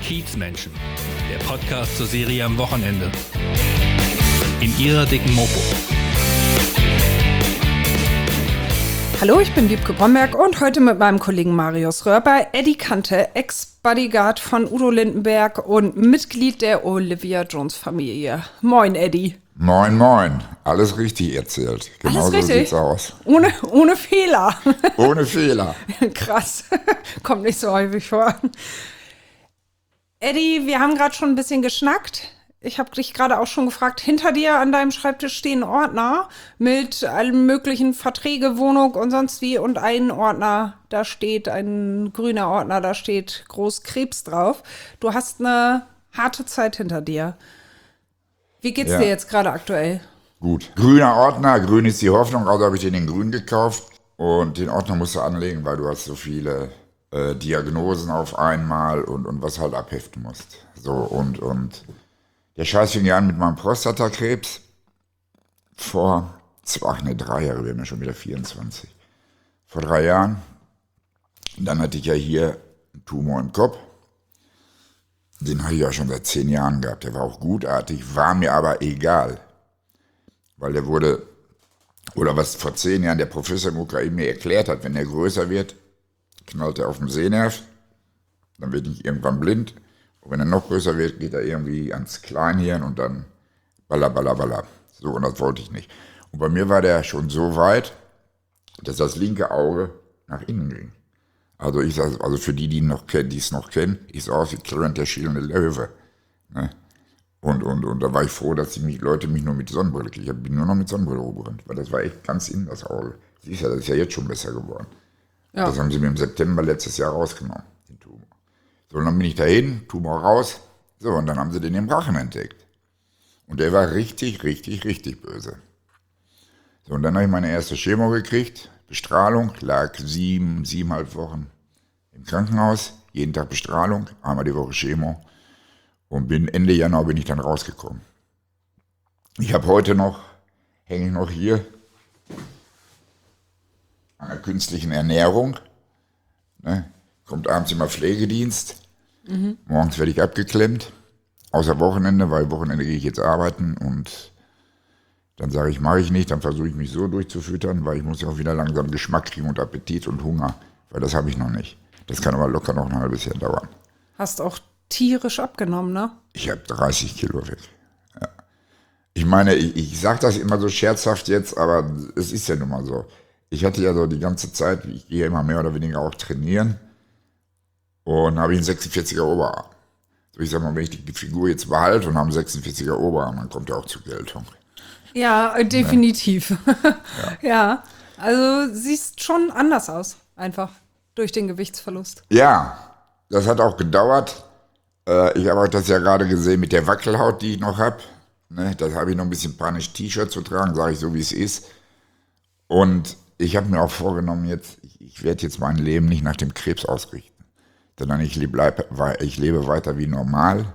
Kiezmenschen, der Podcast zur Serie am Wochenende. In ihrer dicken Mopo. Hallo, ich bin Wiebke Bromberg und heute mit meinem Kollegen Marius Röhr bei Eddie Kante, Ex-Bodyguard von Udo Lindenberg und Mitglied der Olivia Jones-Familie. Moin, Eddie. Moin, moin. Alles richtig erzählt. Genau so sieht's aus. Ohne Fehler. Ohne Fehler. Krass. Kommt nicht so häufig vor. Eddie, wir haben gerade schon ein bisschen geschnackt. Ich habe dich gerade auch schon gefragt, hinter dir an deinem Schreibtisch stehen Ordner mit allen möglichen Verträge, Wohnung und sonst wie. Und ein Ordner, da steht, ein grüner Ordner, da steht groß Krebs drauf. Du hast eine harte Zeit hinter dir. Wie geht's dir jetzt gerade aktuell? Gut. Grüner Ordner, grün ist die Hoffnung, also habe ich den grün gekauft. Und den Ordner musst du anlegen, weil du hast so viele Diagnosen auf einmal und was halt abheften musst. So, und der Scheiß fing ja an mit meinem Prostatakrebs vor 3 Jahre, wir haben ja schon wieder 24. Vor 3 Jahren. Und dann hatte ich ja hier einen Tumor im Kopf. Den habe ich ja schon seit 10 Jahren gehabt. Der war auch gutartig, war mir aber egal. Weil der wurde, oder was vor 10 Jahren der Professor im Ukraine mir erklärt hat, wenn der größer wird, knallt er auf den Sehnerv, dann wird ich irgendwann blind. Und wenn er noch größer wird, geht er irgendwie ans Kleinhirn und dann balla. So, und das wollte ich nicht. Und bei mir war der schon so weit, dass das linke Auge nach innen ging. Also für die es noch kennen, ich sah aus wie Clarence der schielende Löwe. Ne? Und da war ich froh, dass Leute mich nur mit Sonnenbrille kriegen. Ich bin nur noch mit Sonnenbrille rumgerannt, weil das war echt ganz innen, das Auge. Siehst ja, das ist ja jetzt schon besser geworden. Ja. Das haben sie mir im September letztes Jahr rausgenommen, den Tumor. So, und dann bin ich dahin, Tumor raus. So, und dann haben sie den im Rachen entdeckt. Und der war richtig böse. So, und dann habe ich meine erste Chemo gekriegt. Bestrahlung, lag 7,5 Wochen im Krankenhaus. Jeden Tag Bestrahlung, einmal die Woche Chemo. Und Ende Januar bin ich dann rausgekommen. Ich habe heute hänge ich noch hier an der künstlichen Ernährung. Ne? Kommt abends immer Pflegedienst. Morgens werde ich abgeklemmt. Außer Wochenende, weil Wochenende gehe ich jetzt arbeiten und dann sage ich, mache ich nicht, dann versuche ich mich so durchzufüttern, weil ich muss ja auch wieder langsam Geschmack kriegen und Appetit und Hunger, weil das habe ich noch nicht. Das kann aber locker noch ein halbes Jahr dauern. Hast auch tierisch abgenommen, ne? Ich habe 30 Kilo weg. Ja. Ich meine, ich sage das immer so scherzhaft jetzt, aber es ist ja nun mal so. Ich hatte ja so die ganze Zeit, ich gehe ja immer mehr oder weniger auch trainieren und habe einen 46er Oberarm. So, ich sag mal, wenn ich die Figur jetzt behalte und habe einen 46er Oberarm, dann kommt er auch zur Geltung. Ja, definitiv. Ja, also siehst schon anders aus, einfach durch den Gewichtsverlust. Ja, das hat auch gedauert. Ich habe auch das ja gerade gesehen mit der Wackelhaut, die ich noch habe. Ne, da habe ich noch ein bisschen panisch T-Shirt zu tragen, sage ich so, wie es ist. Und ich habe mir auch vorgenommen, ich werde jetzt mein Leben nicht nach dem Krebs ausrichten, sondern ich lebe weiter wie normal.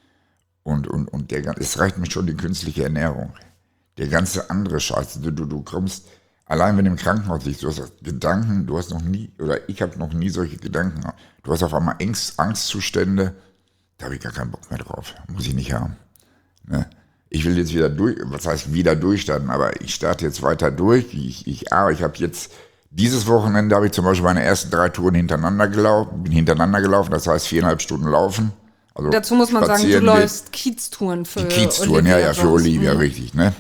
Und es reicht mir schon die künstliche Ernährung. Der ganze andere Scheiß, du kommst, allein wenn du im Krankenhaus liegst, du hast Gedanken, ich habe noch nie solche Gedanken. Du hast auf einmal Angstzustände, da habe ich gar keinen Bock mehr drauf, muss ich nicht haben. Ne? Ich will jetzt wieder wieder durchstarten, aber ich starte jetzt weiter durch. Ich habe jetzt, dieses Wochenende habe ich zum Beispiel meine ersten 3 Touren hintereinander gelaufen, das heißt 4,5 Stunden laufen. Also dazu muss man sagen, du läufst Kieztouren für Olivia. Kieztouren, ja, für Olivia, richtig, ne?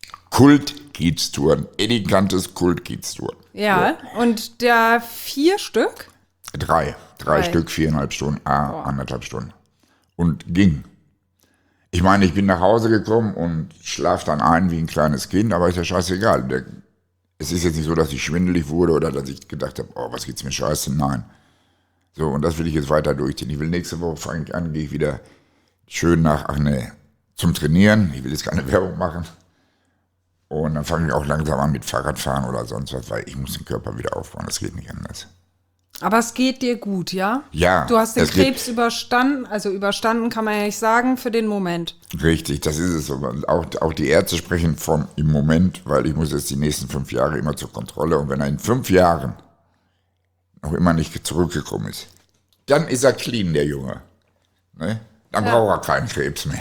Kult-Kieztouren, Eddie Kantes Kult-Kieztouren. Ja, so. Und der 4 Stück? 3 Stück, 4,5 Stunden, 1,5 Stunden. Und ging. Ich meine, ich bin nach Hause gekommen und schlaf dann ein wie ein kleines Kind, aber ist ja scheißegal. Es ist jetzt nicht so, dass ich schwindelig wurde oder dass ich gedacht habe, was geht's mir scheiße? Nein. So, und das will ich jetzt weiter durchziehen. Ich will nächste Woche, gehe ich wieder schön zum Trainieren. Ich will jetzt keine Werbung machen. Und dann fange ich auch langsam an mit Fahrradfahren oder sonst was, weil ich muss den Körper wieder aufbauen. Das geht nicht anders. Aber es geht dir gut, ja? Ja. Du hast den Krebs überstanden, also überstanden kann man ja nicht sagen, für den Moment. Richtig, das ist es. Auch die Ärzte sprechen vom im Moment, weil ich muss jetzt die nächsten 5 Jahre immer zur Kontrolle. Und wenn er in 5 Jahren noch immer nicht zurückgekommen ist, dann ist er clean, der Junge. Ne? Dann braucht er keinen Krebs mehr.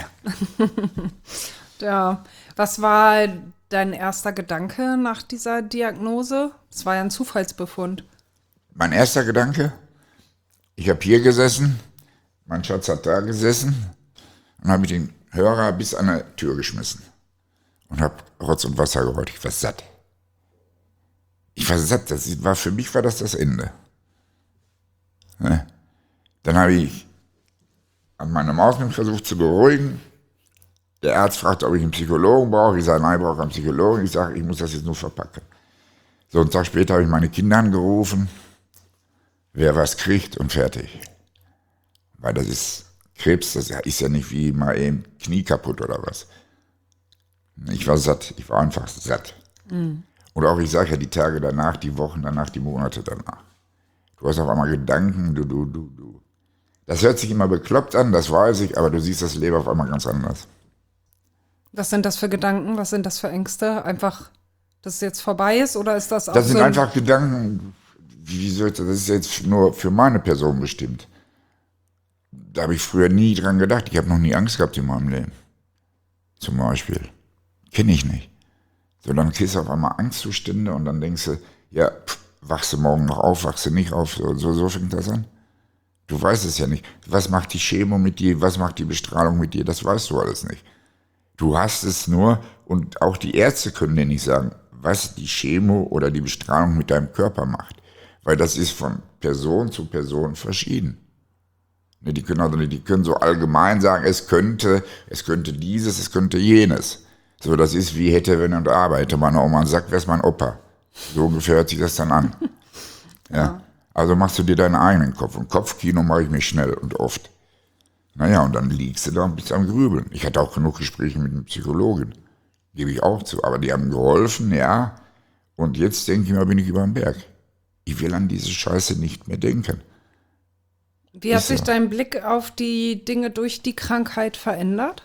Ja. Was war dein erster Gedanke nach dieser Diagnose? Es war ja ein Zufallsbefund. Mein erster Gedanke, ich habe hier gesessen, mein Schatz hat da gesessen und habe den Hörer bis an die Tür geschmissen und habe Rotz und Wasser geholt. Ich war satt. Für mich war das Ende. Ne? Dann habe ich an meine Maus mich versucht zu beruhigen. Der Arzt fragte, ob ich einen Psychologen brauche. Ich sage, nein, ich brauche keinen Psychologen. Ich sage, ich muss das jetzt nur verpacken. So, einen Tag später habe ich meine Kinder angerufen. Wer was kriegt und fertig. Weil das ist Krebs, das ist ja nicht wie mal eben Knie kaputt oder was. Ich war satt, ich war einfach satt. Mhm. Und auch, ich sage ja, die Tage danach, die Wochen danach, die Monate danach. Du hast auf einmal Gedanken, du. Das hört sich immer bekloppt an, das weiß ich, aber du siehst das Leben auf einmal ganz anders. Was sind das für Gedanken? Was sind das für Ängste? Einfach, dass es jetzt vorbei ist oder ist das auch Das sind so einfach Gedanken, das ist jetzt nur für meine Person bestimmt. Da habe ich früher nie dran gedacht. Ich habe noch nie Angst gehabt in meinem Leben. Zum Beispiel. Kenne ich nicht. So, dann kriegst du auf einmal Angstzustände und dann denkst du, ja, wachst du morgen noch auf, wachst du nicht auf, so fängt das an. Du weißt es ja nicht. Was macht die Chemo mit dir, was macht die Bestrahlung mit dir, das weißt du alles nicht. Du hast es nur, und auch die Ärzte können dir nicht sagen, was die Chemo oder die Bestrahlung mit deinem Körper macht. Weil das ist von Person zu Person verschieden. Die können so allgemein sagen, es könnte dieses, es könnte jenes. So, das ist wie wenn und hätte meine Oma einen Sack, wär's mein Opa. So ungefähr hört sich das dann an. Ja. Also machst du dir deinen eigenen Kopf. Und Kopfkino mache ich mir schnell und oft. Naja, und dann liegst du da und bist am Grübeln. Ich hatte auch genug Gespräche mit einem Psychologen. Gebe ich auch zu. Aber die haben geholfen, ja. Und jetzt denke ich mal, bin ich über den Berg. Ich will an diese Scheiße nicht mehr denken. Wie hat sich dein Blick auf die Dinge durch die Krankheit verändert?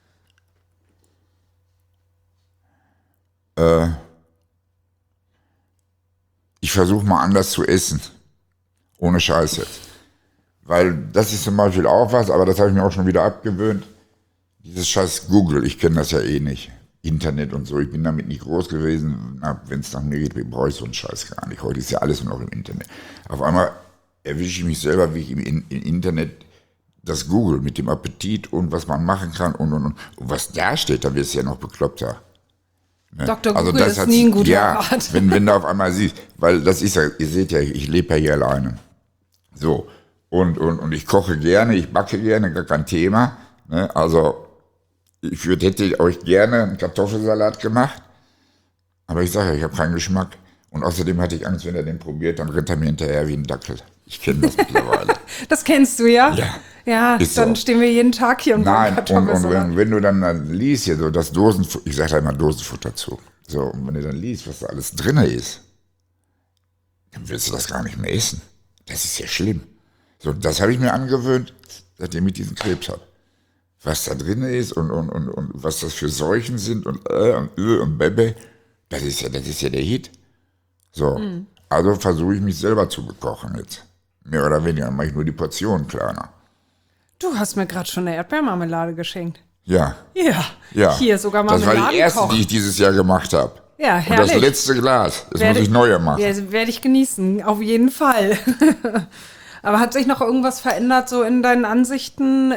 Ich versuche mal anders zu essen. Ohne Scheiß jetzt. Weil das ist zum Beispiel auch was, aber das habe ich mir auch schon wieder abgewöhnt. Dieses scheiß Google, ich kenne das ja eh nicht. Internet und so, ich bin damit nicht groß gewesen. Wenn es nach mir geht, brauche ich so einen Scheiß gar nicht. Heute ist ja alles nur noch im Internet. Auf einmal erwische ich mich selber, wie ich im Internet das Google mit dem Appetit und was man machen kann und was da steht, da wirst du ja noch bekloppter. Ne? Dr. Google ist nie ein guter Rat. Wenn du auf einmal siehst, weil das ist ja, ihr seht ja, ich lebe ja hier alleine. So, und ich koche gerne, ich backe gerne, gar kein Thema. Ne? Also, hätte euch gerne einen Kartoffelsalat gemacht, aber ich sage ja, ich habe keinen Geschmack. Und außerdem hatte ich Angst, wenn er den probiert, dann rennt er mir hinterher wie ein Dackel. Ich kenne das mittlerweile. Das kennst du, ja? Ja. Ja, dann so. Stehen wir jeden Tag hier und nein, und wenn du dann liest, hier so das Dosenfutter, ich sage da immer Dosenfutter zu. So, und wenn du dann liest, was da alles drin ist, dann willst du das gar nicht mehr essen. Das ist ja schlimm. So, das habe ich mir angewöhnt, seitdem ich diesen Krebs habe. Was da drin ist und was das für Seuchen sind und Bebe, das ist ja der Hit. So, also versuche ich mich selber zu bekochen jetzt. Mehr oder weniger mache ich nur die Portionen kleiner. Du hast mir gerade schon eine Erdbeermarmelade geschenkt. Ja. Ja. Hier sogar Marmeladenkoch. Das war die erste, die ich dieses Jahr gemacht habe. Ja, herrlich. Und das letzte Glas. Das muss ich neue machen. Ja, werde ich genießen, auf jeden Fall. Aber hat sich noch irgendwas verändert so in deinen Ansichten,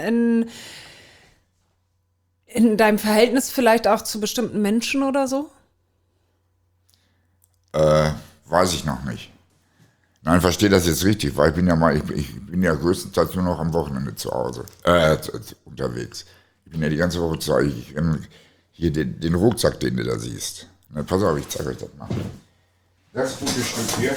in deinem Verhältnis vielleicht auch zu bestimmten Menschen oder so? Weiß ich noch nicht. Nein, verstehe das jetzt richtig, weil ich bin ja größtenteils nur noch am Wochenende zu Hause, unterwegs. Ich bin ja die ganze Woche zu Hause. Hier den Rucksack, den du da siehst. Na, pass auf, ich zeige euch das mal. Das gute Stück hier.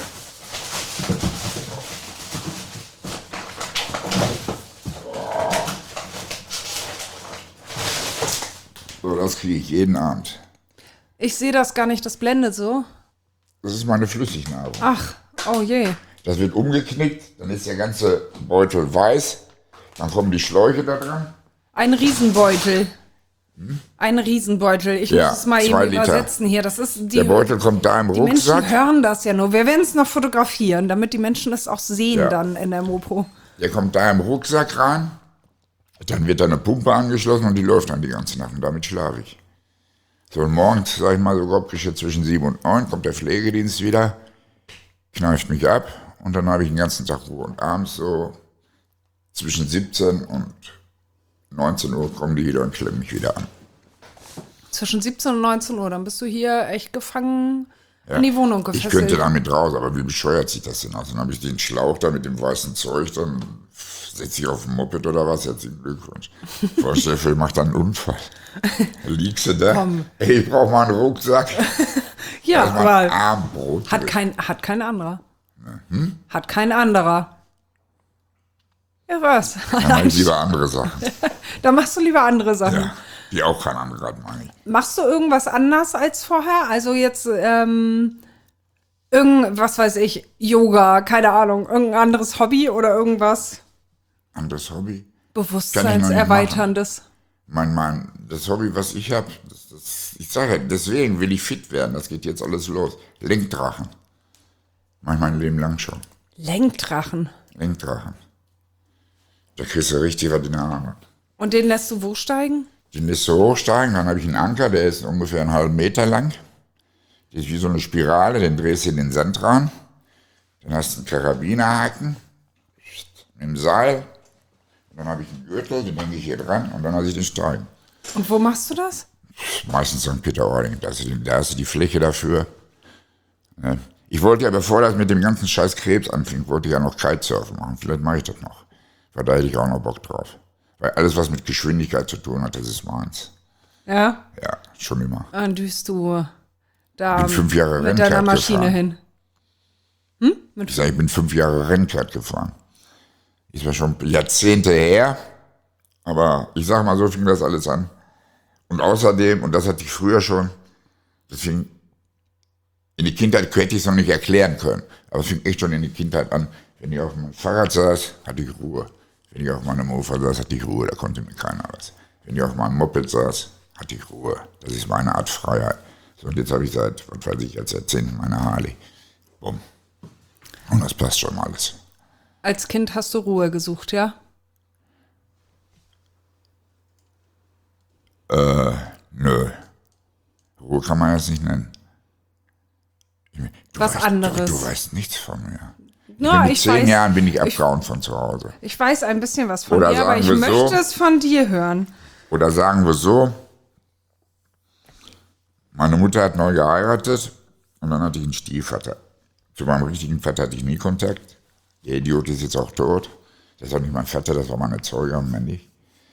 So, das kriege ich jeden Abend. Ich sehe das gar nicht, das blendet so. Das ist meine Flüssignahrung. Ach, oh je. Das wird umgeknickt, dann ist der ganze Beutel weiß, dann kommen die Schläuche da dran. Ein Riesenbeutel. Ein Riesenbeutel. Ich muss es mal eben übersetzen hier. Das ist der Beutel kommt da im Rucksack. Die Menschen hören das ja nur. Wir werden es noch fotografieren, damit die Menschen es auch sehen dann in der Mopo. Der kommt da im Rucksack rein. Dann wird da eine Pumpe angeschlossen und die läuft dann die ganze Nacht und damit schlafe ich. So, und morgens, sag ich mal, so grob geschätzt zwischen 7 und 9 kommt der Pflegedienst wieder, kneift mich ab und dann habe ich den ganzen Tag Ruhe. Und abends so zwischen 17 und 19 Uhr kommen die wieder und klemmen mich wieder an. Zwischen 17 und 19 Uhr, dann bist du hier echt gefangen in die Wohnung gefesselt. Ich könnte damit raus, aber wie bescheuert sieht das denn aus? Dann habe ich den Schlauch da mit dem weißen Zeug, dann setze ich auf ein Moped oder was, herzlichen Glückwunsch. Vorstellung, ich mache dann einen Unfall. Da liegst du da, Komm. ey, ich brauche mal einen Rucksack. Ja, Das ist mein aber Abendbrot. hat kein anderer. Hat kein anderer. Ja, was? Dann mache ich lieber andere Sachen. Da machst du lieber andere Sachen. Ja, die auch kein anderer hat, meine ich. Machst du irgendwas anders als vorher? Also jetzt was weiß ich, Yoga, keine Ahnung, irgendein anderes Hobby oder irgendwas Anderes Hobby? Bewusstseinserweiterndes? Das Hobby, was ich habe, ich sage, deswegen will ich fit werden, das geht jetzt alles los. Lenkdrachen. Mach ich mein Leben lang schon. Lenkdrachen. Lenkdrachen. Da kriegst du richtig was in der Arme. Und den lässt du wo steigen? Den lässt du hochsteigen, dann habe ich einen Anker, der ist ungefähr einen halben Meter lang. Der ist wie so eine Spirale, den drehst du in den Sand rein. Dann hast du einen Karabinerhaken mit dem Seil. Und dann habe ich einen Gürtel, den hänge ich hier dran und dann lasse ich den steigen. Und wo machst du das? Meistens St. Peter-Ording, da hast du die Fläche dafür. Ja. Ich wollte ja, bevor das mit dem ganzen Scheiß Krebs anfing, wollte ich ja noch Kitesurfen machen. Vielleicht mache ich das noch. Weil da hätte ich auch noch Bock drauf. Weil alles, was mit Geschwindigkeit zu tun hat, das ist meins. Ja? Ja, schon immer. Dann düst du da bin 5 Jahre mit deiner Rennkart Maschine gefahren. hin. Ich bin 5 Jahre Rennkart gefahren. Ist ja schon Jahrzehnte her, aber ich sag mal, so fing das alles an. Und außerdem, und das hatte ich früher schon, das fing in die Kindheit, hätte ich es noch nicht erklären können, aber es fing echt schon in die Kindheit an. Wenn ich auf meinem Fahrrad saß, hatte ich Ruhe. Wenn ich auf meinem Mofa saß, hatte ich Ruhe, da konnte mir keiner was. Wenn ich auf meinem Moped saß, hatte ich Ruhe. Das ist meine Art Freiheit. So, und jetzt habe ich seit, was weiß ich, als Jahrzehnten meine Harley. Bumm. Und das passt schon alles. Als Kind hast du Ruhe gesucht, ja? Nö. Ruhe kann man das nicht nennen. Was anderes. Du weißt nichts von mir. Ja, Mit 10 Jahren bin ich abgehauen von zu Hause. Ich weiß ein bisschen was von Oder dir, aber ich sagen wir so. möchte es von dir hören. Oder sagen wir so, meine Mutter hat neu geheiratet und dann hatte ich einen Stiefvater. Zu meinem richtigen Vater hatte ich nie Kontakt. Der Idiot ist jetzt auch tot. Das war nicht mein Vater, das war meine Erzeuger, männlich.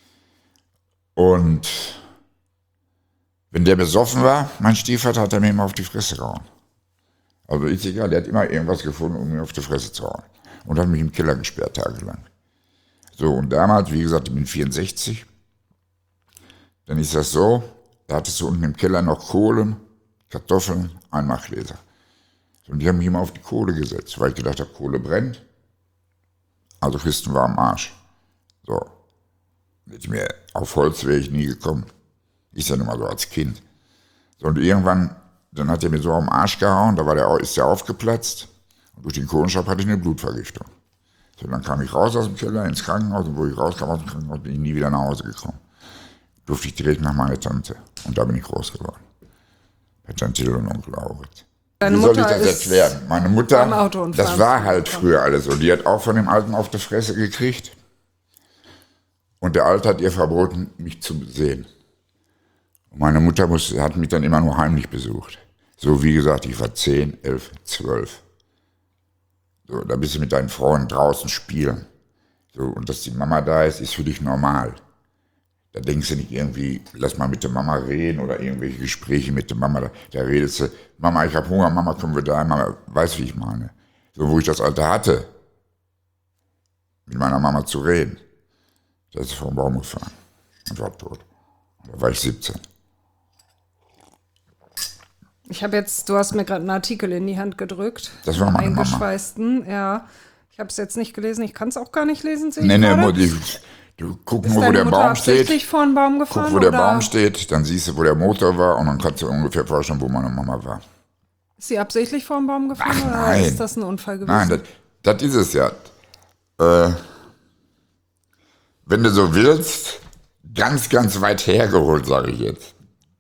Und wenn der besoffen war, mein Stiefvater, hat er mir immer auf die Fresse gehauen. Also ist egal, der hat immer irgendwas gefunden, um mir auf die Fresse zu hauen. Und hat mich im Keller gesperrt, tagelang. So, und damals, wie gesagt, ich bin 64. Dann ist das so, da hattest du unten im Keller noch Kohlen, Kartoffeln, Einmachgläser. Und die haben mich immer auf die Kohle gesetzt, weil ich gedacht habe, Kohle brennt. Also Christen war am Arsch. So. Auf Holz wäre ich nie gekommen. Ist ja nun mal so als Kind. So, und irgendwann, dann hat er mir so am Arsch gehauen, ist der aufgeplatzt. Und durch den Kohlenstaub hatte ich eine Blutvergiftung. So, dann kam ich raus aus dem Keller ins Krankenhaus und wo ich rauskam aus dem Krankenhaus, bin ich nie wieder nach Hause gekommen. Durfte ich direkt nach meiner Tante. Und da bin ich groß geworden. Bei Tante und Onkel Aurit. Deine Wie soll ich Mutter das ist erklären? Meine beim Mutter, Autounfall das war halt früher alles so. Die hat auch von dem Alten auf die Fresse gekriegt. Und der Alte hat ihr verboten, mich zu sehen. Und meine Mutter hat mich dann immer nur heimlich besucht. So wie gesagt, ich war 10, 11, 12. So, da bist du mit deinen Freunden draußen spielen. So, und dass die Mama da ist, ist für dich normal. Da denkst du nicht irgendwie, lass mal mit der Mama reden oder irgendwelche Gespräche mit der Mama. Da redest du, Mama, ich hab Hunger, Mama, kommen wir da, Mama, weißt wie ich meine. So, wo ich das Alter hatte, mit meiner Mama zu reden, da ist sie vom Baum gefahren und war tot. Da war ich 17. Du hast mir gerade einen Artikel in die Hand gedrückt. Das war meine Mama. Eingeschweißten, ja. Ich habe es jetzt nicht gelesen, ich kann es auch gar nicht lesen, sehe ich Nee, gerade. du guck Ist nur, wo deine der Mutter Baum steht. absichtlich vor den Baum gefahren? Guck, wo der oder Baum steht, dann siehst du, wo der Motor war und dann kannst du ungefähr vorstellen, wo meine Mama war. Ist sie absichtlich vor den Baum gefahren Ach, oder nein. ist das ein Unfall gewesen? Nein, das ist es ja. wenn du so willst, ganz, ganz weit hergeholt, sage ich jetzt.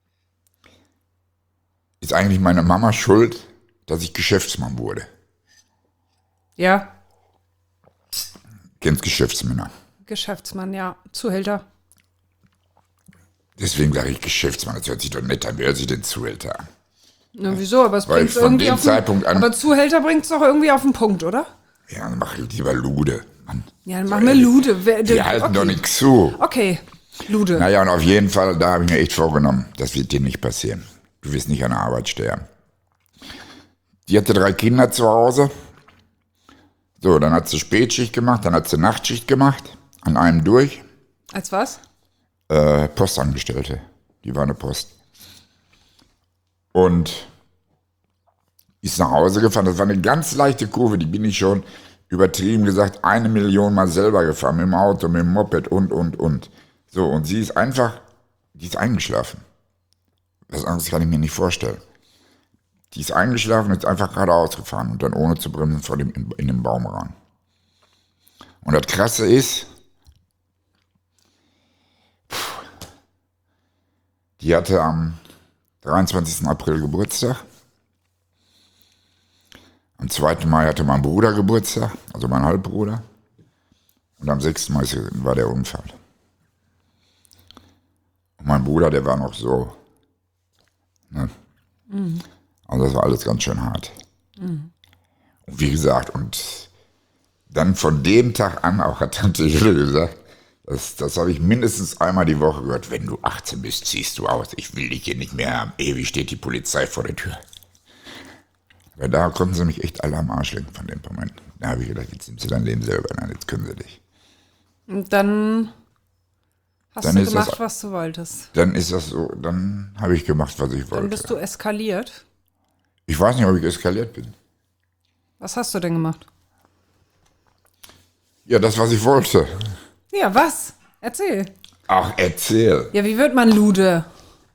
Ist eigentlich meine Mama schuld, dass ich Geschäftsmann wurde. Ja, Kennst Geschäftsmänner. Geschäftsmann, ja. Zuhälter. Deswegen sage ich Geschäftsmann, das hört sich doch nett an. Wer hört sich denn Zuhälter an? Na, wieso? Aber es Weil bringt von irgendwie dem auf Zeitpunkt an- Aber Zuhälter bringt es doch irgendwie auf den Punkt, oder? Ja, dann mach ich lieber Lude. Mann. Ja, dann machen wir Lude. Die halten doch nichts zu. Okay, Lude. Naja, und auf jeden Fall, da habe ich mir echt vorgenommen, das wird dir nicht passieren. Du wirst nicht an der Arbeit sterben. Die hatte 3 Kinder zu Hause. So, dann hat sie Spätschicht gemacht, dann hat sie Nachtschicht gemacht, an einem durch. Als was? Postangestellte, die war eine Post. Und ist nach Hause gefahren, das war eine ganz leichte Kurve, die bin ich schon übertrieben gesagt 1 Million Mal selber gefahren, mit dem Auto, mit dem Moped und. So, und sie ist einfach, die ist eingeschlafen. Was anderes kann ich mir nicht vorstellen. Die ist eingeschlafen und ist einfach geradeaus gefahren und dann ohne zu bremsen in den Baum rein. Und das Krasse ist, die hatte am 23. April Geburtstag. Am 2. Mai hatte mein Bruder Geburtstag, also mein Halbbruder. Und am 6. Mai war der Unfall. Und mein Bruder, der war noch so. Ne? Also das war alles ganz schön hart. Und wie gesagt, und dann von dem Tag an, auch hat Tante Hille gesagt, das habe ich mindestens einmal die Woche gehört, wenn du 18 bist, ziehst du aus. Ich will dich hier nicht mehr haben. Ewig steht die Polizei vor der Tür. Weil da konnten sie mich echt alle am Arsch lenken von dem Moment. Da habe ich gedacht, jetzt nimmst du dein Leben selber. Nein, jetzt können sie dich. Und dann hast Dann du ist gemacht, das- was du wolltest. Dann ist das so, dann habe ich gemacht, was ich Dann wollte. bist du eskaliert. Ich weiß nicht, ob ich eskaliert bin. Was hast du denn gemacht? Ja, das, was ich wollte. Ja, was? Erzähl. Ach, erzähl. Ja, wie wird man Lude?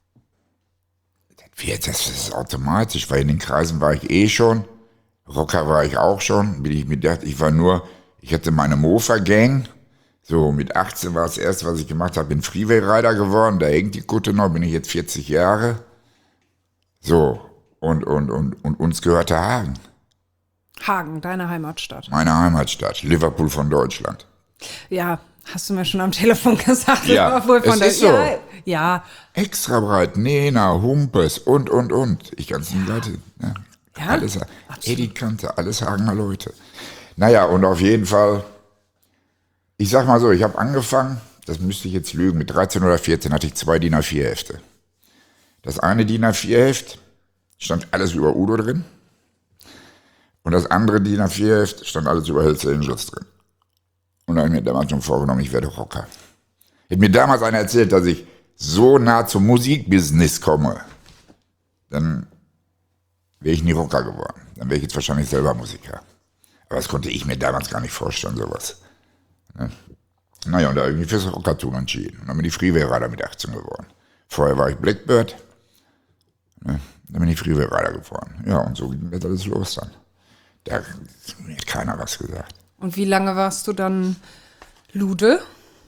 Das ist automatisch, weil in den Kreisen war ich eh schon. Rocker war ich auch schon. Bin ich mir gedacht, ich hatte meine Mofa-Gang. So, mit 18 war das erste, was ich gemacht habe, bin Freeway-Rider geworden. Da hängt die Kutte noch, bin ich jetzt 40 Jahre. So, und uns gehörte Hagen. Hagen, deine Heimatstadt. Meine Heimatstadt, Liverpool von Deutschland. Ja, hast du mir schon am Telefon gesagt. Ja, obwohl von es der, ist so. Ja, Extra breit, Nena, Humpes und. Die ganzen Leute. Ja, Ja, alles, absolut. Eddie Kante, alles Hagener Leute. Naja, und auf jeden Fall, ich sag mal so, ich habe angefangen, das müsste ich jetzt lügen, mit 13 oder 14 hatte ich 2 DIN A4 Hefte. Das eine DIN A4 Heft stand alles über Udo drin. Und das andere DIN A4 Heft stand alles über Hells Angels drin. Und da habe ich mir damals schon vorgenommen, ich werde Rocker. Hätte mir damals einer erzählt, dass ich so nah zum Musikbusiness komme, dann wäre ich nie Rocker geworden. Dann wäre ich jetzt wahrscheinlich selber Musiker. Aber das konnte ich mir damals gar nicht vorstellen, sowas. Ne? Naja, und da habe ich mich fürs Rockertum entschieden. Und dann bin ich Freeway-Rider mit 18 geworden. Vorher war ich Blackbird. Ne? Dann bin ich Freeway-Rider gefahren. Ja, und so ging das alles los dann. Da hat mir keiner was gesagt. und wie lange warst du dann Lude?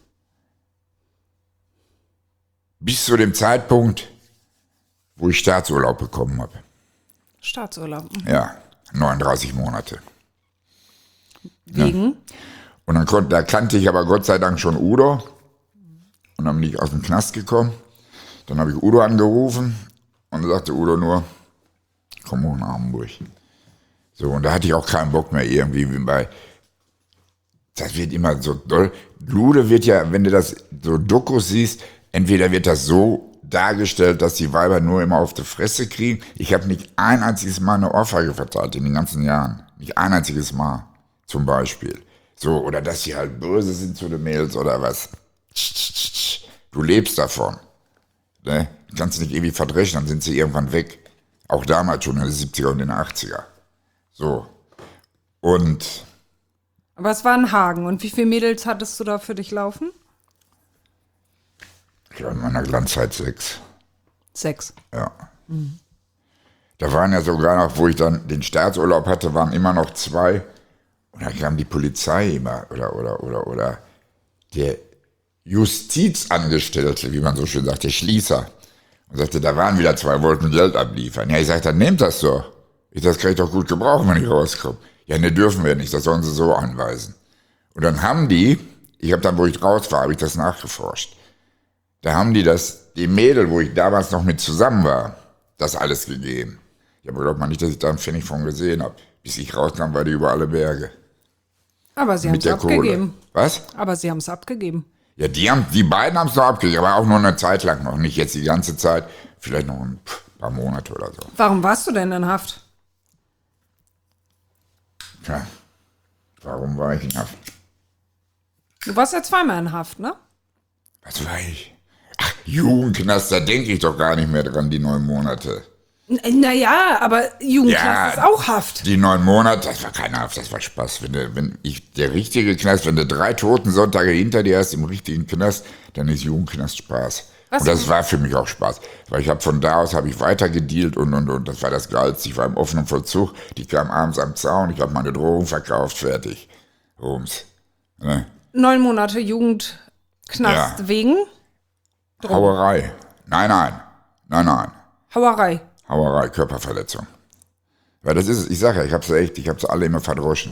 Bis zu dem Zeitpunkt, wo ich Staatsurlaub bekommen habe. Staatsurlaub. Ja, 39 Monate. Wegen? Und dann da kannte ich aber Gott sei Dank schon Udo. Und dann bin ich aus dem Knast gekommen. Dann habe ich Udo angerufen und dann sagte Udo nur, komm hoch nach Hamburg. So, und da hatte ich auch keinen Bock mehr irgendwie, weil das wird immer so doll. Lude wird ja, wenn du das so Dokus siehst, entweder wird das so dargestellt, dass die Weiber nur immer auf die Fresse kriegen. Ich habe nicht ein einziges Mal eine Ohrfeige verteilt in den ganzen Jahren. Nicht ein einziges Mal, zum Beispiel. So, oder dass sie halt böse sind zu den Mädels oder was. Du lebst davon. Ne? Du kannst nicht ewig verdreschen, dann sind sie irgendwann weg. Auch damals schon in den 70er und den 80er. So. Und Aber es war ein Hagen. Und wie viele Mädels hattest du da für dich laufen? ich war in meiner Glanzzeit 6. 6. Ja. Da waren ja sogar noch, wo ich dann den Staatsurlaub hatte, waren immer noch 2. Und da kam die Polizei immer, oder Justizangestellte, wie man so schön sagt, der Schließer. Und sagte, da waren wieder 2, wollten Geld abliefern. Ja, ich sagte, dann nehmt das doch. Das kann ich doch gut gebrauchen, wenn ich rauskomme. Ja, ne, dürfen wir nicht, das sollen sie so anweisen. Und dann haben die, ich habe dann, wo ich raus war, habe ich das nachgeforscht. Da haben die dem Mädel, wo ich damals noch mit zusammen war, das alles gegeben. Ich habe glaubt mal nicht, dass ich da einen Pfennig von gesehen habe. Bis ich rauskam, war die über alle Berge. Aber sie haben es abgegeben. Was? Aber sie haben es abgegeben. Ja, die beiden haben es noch abgegeben, aber auch nur eine Zeit lang noch. Nicht jetzt die ganze Zeit, vielleicht noch ein paar Monate oder so. Warum warst du denn in Haft? Tja, warum war ich in Haft? Du warst ja zweimal in Haft, ne? Was war ich? Ach, Jugendknast, da denke ich doch gar nicht mehr dran, die 9 Monate. Naja, aber Jugendknast ist auch Haft. Die 9 Monate, das war keine Haft, das war Spaß. Der richtige Knast, wenn du 3 Totensonntage hinter dir hast im richtigen Knast, dann ist Jugendknast Spaß. Und das war für mich auch Spaß. Weil von da aus habe ich weiter gedealt und das war das Geilste. Ich war im offenen Vollzug, die kamen abends am Zaun, ich habe meine Drogen verkauft, fertig. Rums. Ne? 9 Monate Jugendknast wegen? Drogen. Hauerei. Nein. Hauerei, Körperverletzung. Weil das ist es, ich sage ja, ich habe sie alle immer verdroschen.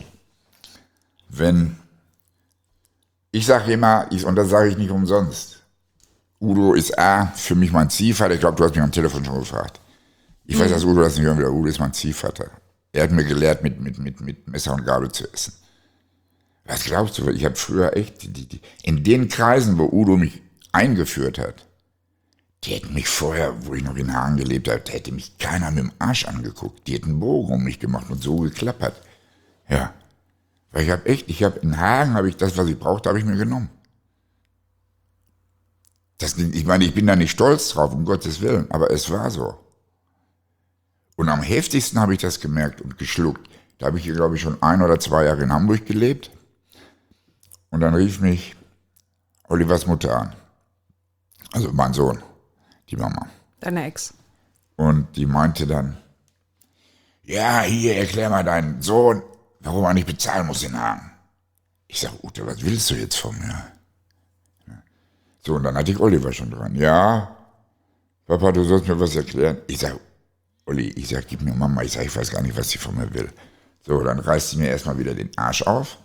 Ich sage immer, und das sage ich nicht umsonst, Udo ist für mich mein Ziehvater, ich glaube, du hast mich am Telefon schon gefragt. Ich weiß, dass Udo das nicht hören will, Udo ist mein Ziehvater. Er hat mir gelehrt, mit Messer und Gabel zu essen. Was glaubst du, ich habe früher echt, in den Kreisen, wo Udo mich eingeführt hat, die hätten mich vorher, wo ich noch in Hagen gelebt habe, da hätte mich keiner mit dem Arsch angeguckt. Die hätten einen Bogen um mich gemacht und so geklappert. Ja. Weil in Hagen habe ich das, was ich brauchte, habe ich mir genommen. Ich meine, ich bin da nicht stolz drauf, um Gottes Willen, aber es war so. Und am heftigsten habe ich das gemerkt und geschluckt. Da habe ich hier, glaube ich, schon 1 oder 2 Jahre in Hamburg gelebt. Und dann rief mich Olivers Mutter an. Also mein Sohn. Die Mama. Deine Ex. Und die meinte dann, ja, hier, erklär mal deinen Sohn, warum er nicht bezahlen muss in Hagen. Ich sag, Ute, was willst du jetzt von mir? So, und dann hatte ich Oliver schon dran. Ja, Papa, du sollst mir was erklären. Ich sag, Olli, gib mir Mama. Ich weiß gar nicht, was sie von mir will. So, dann reißt sie mir erstmal wieder den Arsch auf.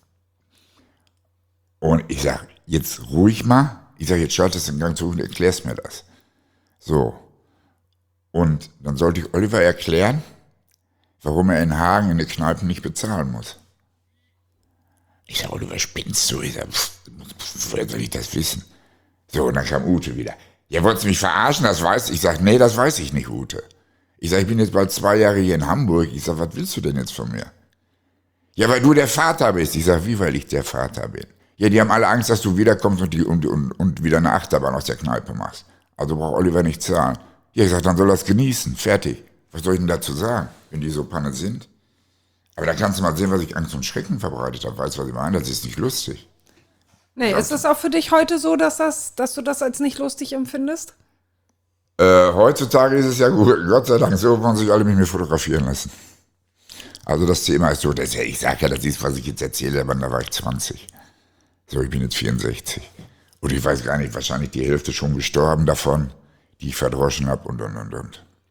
Und ich sag, jetzt ruhig mal. Ich sag, jetzt schaltest du den Gang zu und erklärst mir das. So. Und dann sollte ich Oliver erklären, warum er in Hagen in der Kneipe nicht bezahlen muss. Ich sag, Oliver, spinnst du? Ich sag, woher soll ich das wissen? So, und dann kam Ute wieder. Ja, wolltest du mich verarschen? Das weißt du? Ich sag, nee, das weiß ich nicht, Ute. Ich sag, ich bin jetzt bald 2 Jahre hier in Hamburg. Ich sag, was willst du denn jetzt von mir? Ja, weil du der Vater bist. Ich sag, wie, weil ich der Vater bin? Ja, die haben alle Angst, dass du wiederkommst und wieder eine Achterbahn aus der Kneipe machst. Also braucht Oliver nicht zahlen. Ja, ich sag, dann soll er es genießen. Fertig. Was soll ich denn dazu sagen, wenn die so Panne sind? Aber da kannst du mal sehen, was ich Angst und Schrecken verbreitet habe. Weißt du, was ich meine? Das ist nicht lustig. Nee, ist das auch für dich heute so, dass du das als nicht lustig empfindest? Heutzutage ist es ja gut, Gott sei Dank so, wollen sich alle mit mir fotografieren lassen. Also das Thema ist so, ich sage ja, das ist, was ich jetzt erzähle, aber da war ich 20. So, ich bin jetzt 64. Und ich weiß gar nicht, wahrscheinlich die Hälfte schon gestorben davon, die ich verdroschen habe und. Ja.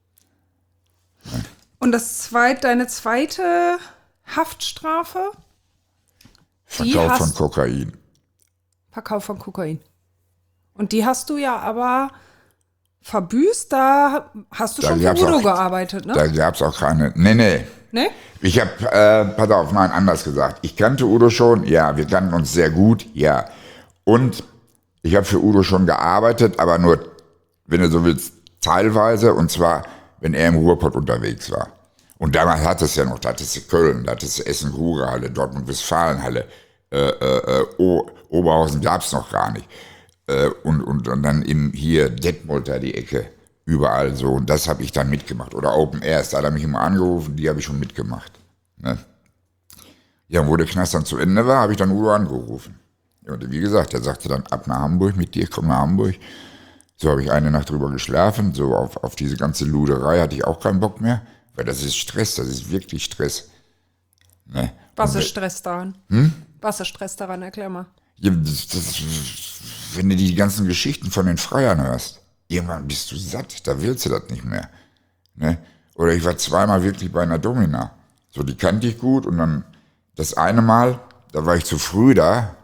Und deine zweite Haftstrafe? Verkauf von Kokain. Verkauf von Kokain. Und die hast du ja aber verbüßt, da hast du schon für Udo gearbeitet, ne? Da gab es auch keine, nee? Ich habe, pass auf, nein, anders gesagt. Ich kannte Udo schon, ja, wir kannten uns sehr gut, ja. Und ich habe für Udo schon gearbeitet, aber nur, wenn du so willst, teilweise. Und zwar, wenn er im Ruhrpott unterwegs war. Und damals hattest du ja noch, da hattest du Köln, da hattest du Essen-Ruhr-Halle, Dortmund-Westfalen-Halle, Oberhausen gab es noch gar nicht. Und dann hier Detmolder die Ecke, überall so. Und das habe ich dann mitgemacht. Oder Open Airs, da hat er mich immer angerufen, die habe ich schon mitgemacht. Ne? Ja, und wo der Knast dann zu Ende war, habe ich dann Udo angerufen. Ja, und wie gesagt, er sagte dann, ab nach Hamburg mit dir, komm nach Hamburg. So habe ich eine Nacht drüber geschlafen. So auf diese ganze Luderei hatte ich auch keinen Bock mehr. Weil das ist Stress, das ist wirklich Stress. Ne? Was ist Stress daran? Was ist Stress daran? Erklär mal. Ja, wenn du die ganzen Geschichten von den Freiern hörst, irgendwann bist du satt, da willst du das nicht mehr. Ne? Oder ich war zweimal wirklich bei einer Domina. So, die kannte ich gut und dann das eine Mal, da war ich zu früh da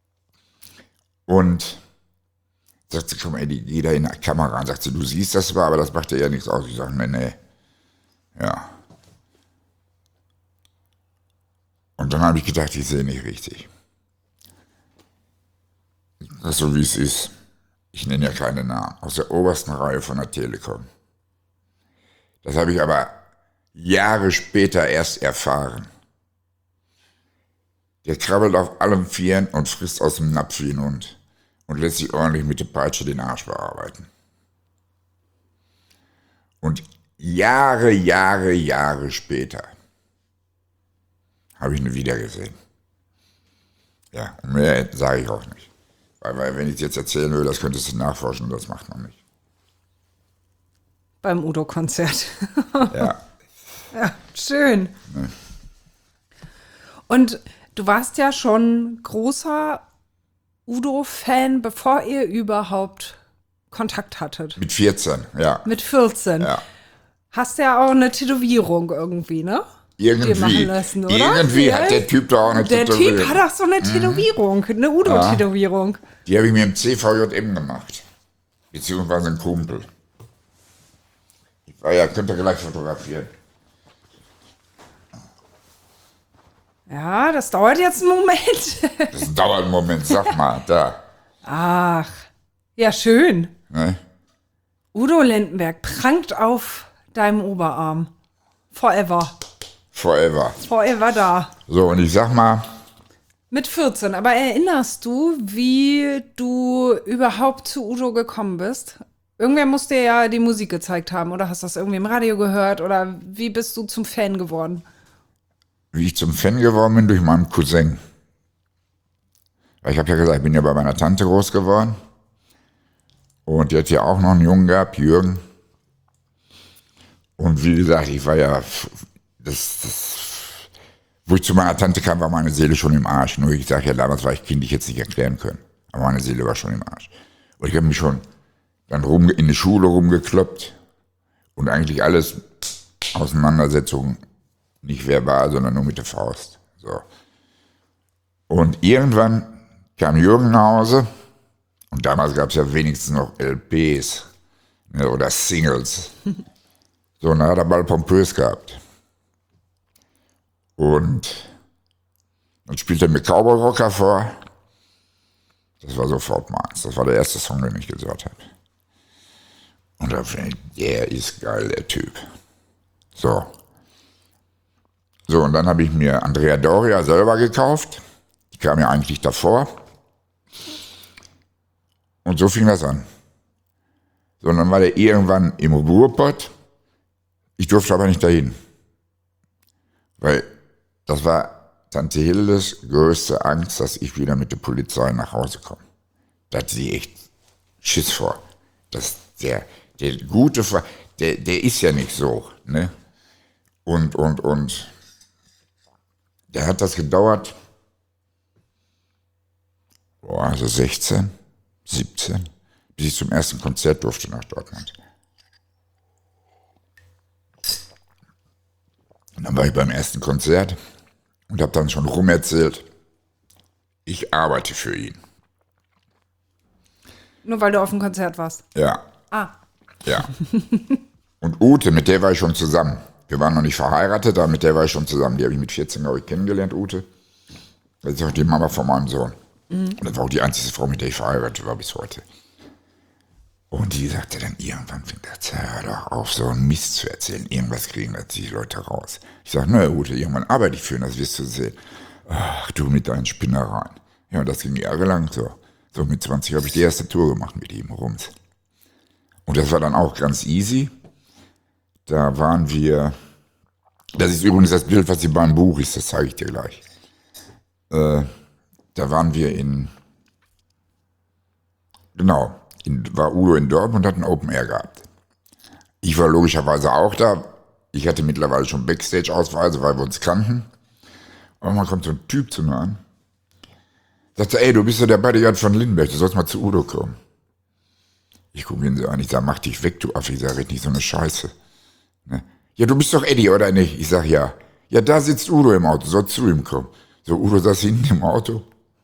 und sagt sie, komm ey, die geht da in der Kamera an, sagt sie, du siehst das zwar, aber das macht dir ja nichts aus. Ich sage, nee. Ja. Und dann habe ich gedacht, ich sehe nicht richtig. Das ist so, wie es ist. Ich nenne ja keine Namen. Aus der obersten Reihe von der Telekom. Das habe ich aber Jahre später erst erfahren. Der krabbelt auf allen Vieren und frisst aus dem Napf wie ein Hund und lässt sich ordentlich mit der Peitsche den Arsch bearbeiten. Und Jahre später habe ich ihn wieder gesehen. Ja, und mehr sage ich auch nicht. Weil wenn ich es jetzt erzählen will, das könntest du nachforschen und das macht man nicht. Beim Udo-Konzert. Ja. Ja, schön. Ne. Und du warst ja schon großer Udo-Fan, bevor ihr überhaupt Kontakt hattet. Mit 14, ja. Mit 14. Ja. Hast ja auch eine Tätowierung irgendwie, ne? Irgendwie. Dir machen lassen, oder? Irgendwie Ja. hat der Typ da auch eine Der Tätowierung. Typ hat auch so eine Tätowierung, eine Udo-Tätowierung. Die habe ich mir im CVJM gemacht. Beziehungsweise ein Kumpel. Ich war ja, könnt ihr gleich fotografieren. Ja, das dauert jetzt einen Moment. Das dauert einen Moment, sag mal, da. Ach, ja, schön. Ne? Udo Lindenberg prangt auf deinem Oberarm. Forever. Forever da. So, und ich sag mal, Mit 14. Aber erinnerst du, wie du überhaupt zu Udo gekommen bist? Irgendwer muss dir ja die Musik gezeigt haben. Oder hast du das irgendwie im Radio gehört? Oder wie bist du zum Fan geworden? wie ich zum Fan geworden bin durch meinen Cousin. Weil ich habe ja gesagt, ich bin ja bei meiner Tante groß geworden. Und die hat ja auch noch einen Jungen gehabt, Jürgen. Und wie gesagt, ich war ja, wo ich zu meiner Tante kam, war meine Seele schon im Arsch. Nur ich sage ja, damals war ich Kind, ich hätte es nicht erklären können. Aber meine Seele war schon im Arsch. Und ich habe mich schon dann in die Schule rumgekloppt und eigentlich alles Auseinandersetzungen, nicht verbal, sondern nur mit der Faust. So. Und irgendwann kam Jürgen nach Hause und damals gab es ja wenigstens noch LPs, ne, oder Singles. So, und dann hat er bald pompös gehabt. Und dann spielte er mir Cowboy Rocker vor. Das war sofort meins. Das war der erste Song, den ich gehört habe. Und da finde ich, der ist geil, der Typ. So. So, und dann habe ich mir Andrea Doria selber gekauft. Die kam ja eigentlich davor. Und so fing das an. So, und dann war der irgendwann im Ruhrpott. Ich durfte aber nicht dahin. Weil das war Tante Hildes größte Angst, dass ich wieder mit der Polizei nach Hause komme. Da hat sie echt Schiss vor. Das der gute, der ist ja nicht so, ne? Und der hat das gedauert, also 16, 17, bis ich zum ersten Konzert durfte nach Dortmund. Und dann war ich beim ersten Konzert und habe dann schon rumerzählt, ich arbeite für ihn. Nur weil du auf dem Konzert warst. Ja. Ah. Ja. Und Ute, mit der war ich schon zusammen. Wir waren noch nicht verheiratet, aber mit der war ich schon zusammen. Die habe ich mit 14, glaube ich, kennengelernt, Ute. Das ist auch die Mama von meinem Sohn. Und das war auch die einzige Frau, mit der ich verheiratet war bis heute. Und die sagte dann irgendwann, hör doch auf, so einen Mist zu erzählen. Irgendwas kriegen da die Leute raus. Ich sage, na Ute, irgendwann arbeite ich für ihn, das wirst du sehen. Ach, du mit deinen Spinnereien. Ja, und das ging jahrelang so. So mit 20 habe ich die erste Tour gemacht mit ihm, rums. Und das war dann auch ganz easy. Da waren wir, das ist übrigens das Bild, was in meinem Buch ist, das zeige ich dir gleich. Da waren wir war Udo in Dortmund und hat ein Open Air gehabt. Ich war logischerweise auch da. Ich hatte mittlerweile schon Backstage-Ausweise, weil wir uns kannten. Aber man kommt so ein Typ zu mir an. Sagt er, ey, du bist ja der Bodyguard von Lindenberg, du sollst mal zu Udo kommen. Ich gucke ihn so an, ich sag, mach dich weg, du Affe. Ich sag, red nicht so eine Scheiße. Ne? Ja, du bist doch Eddie, oder nicht? Ich sag, ja. Ja, da sitzt Udo im Auto, soll zu ihm kommen. So, Udo saß hinten im Auto.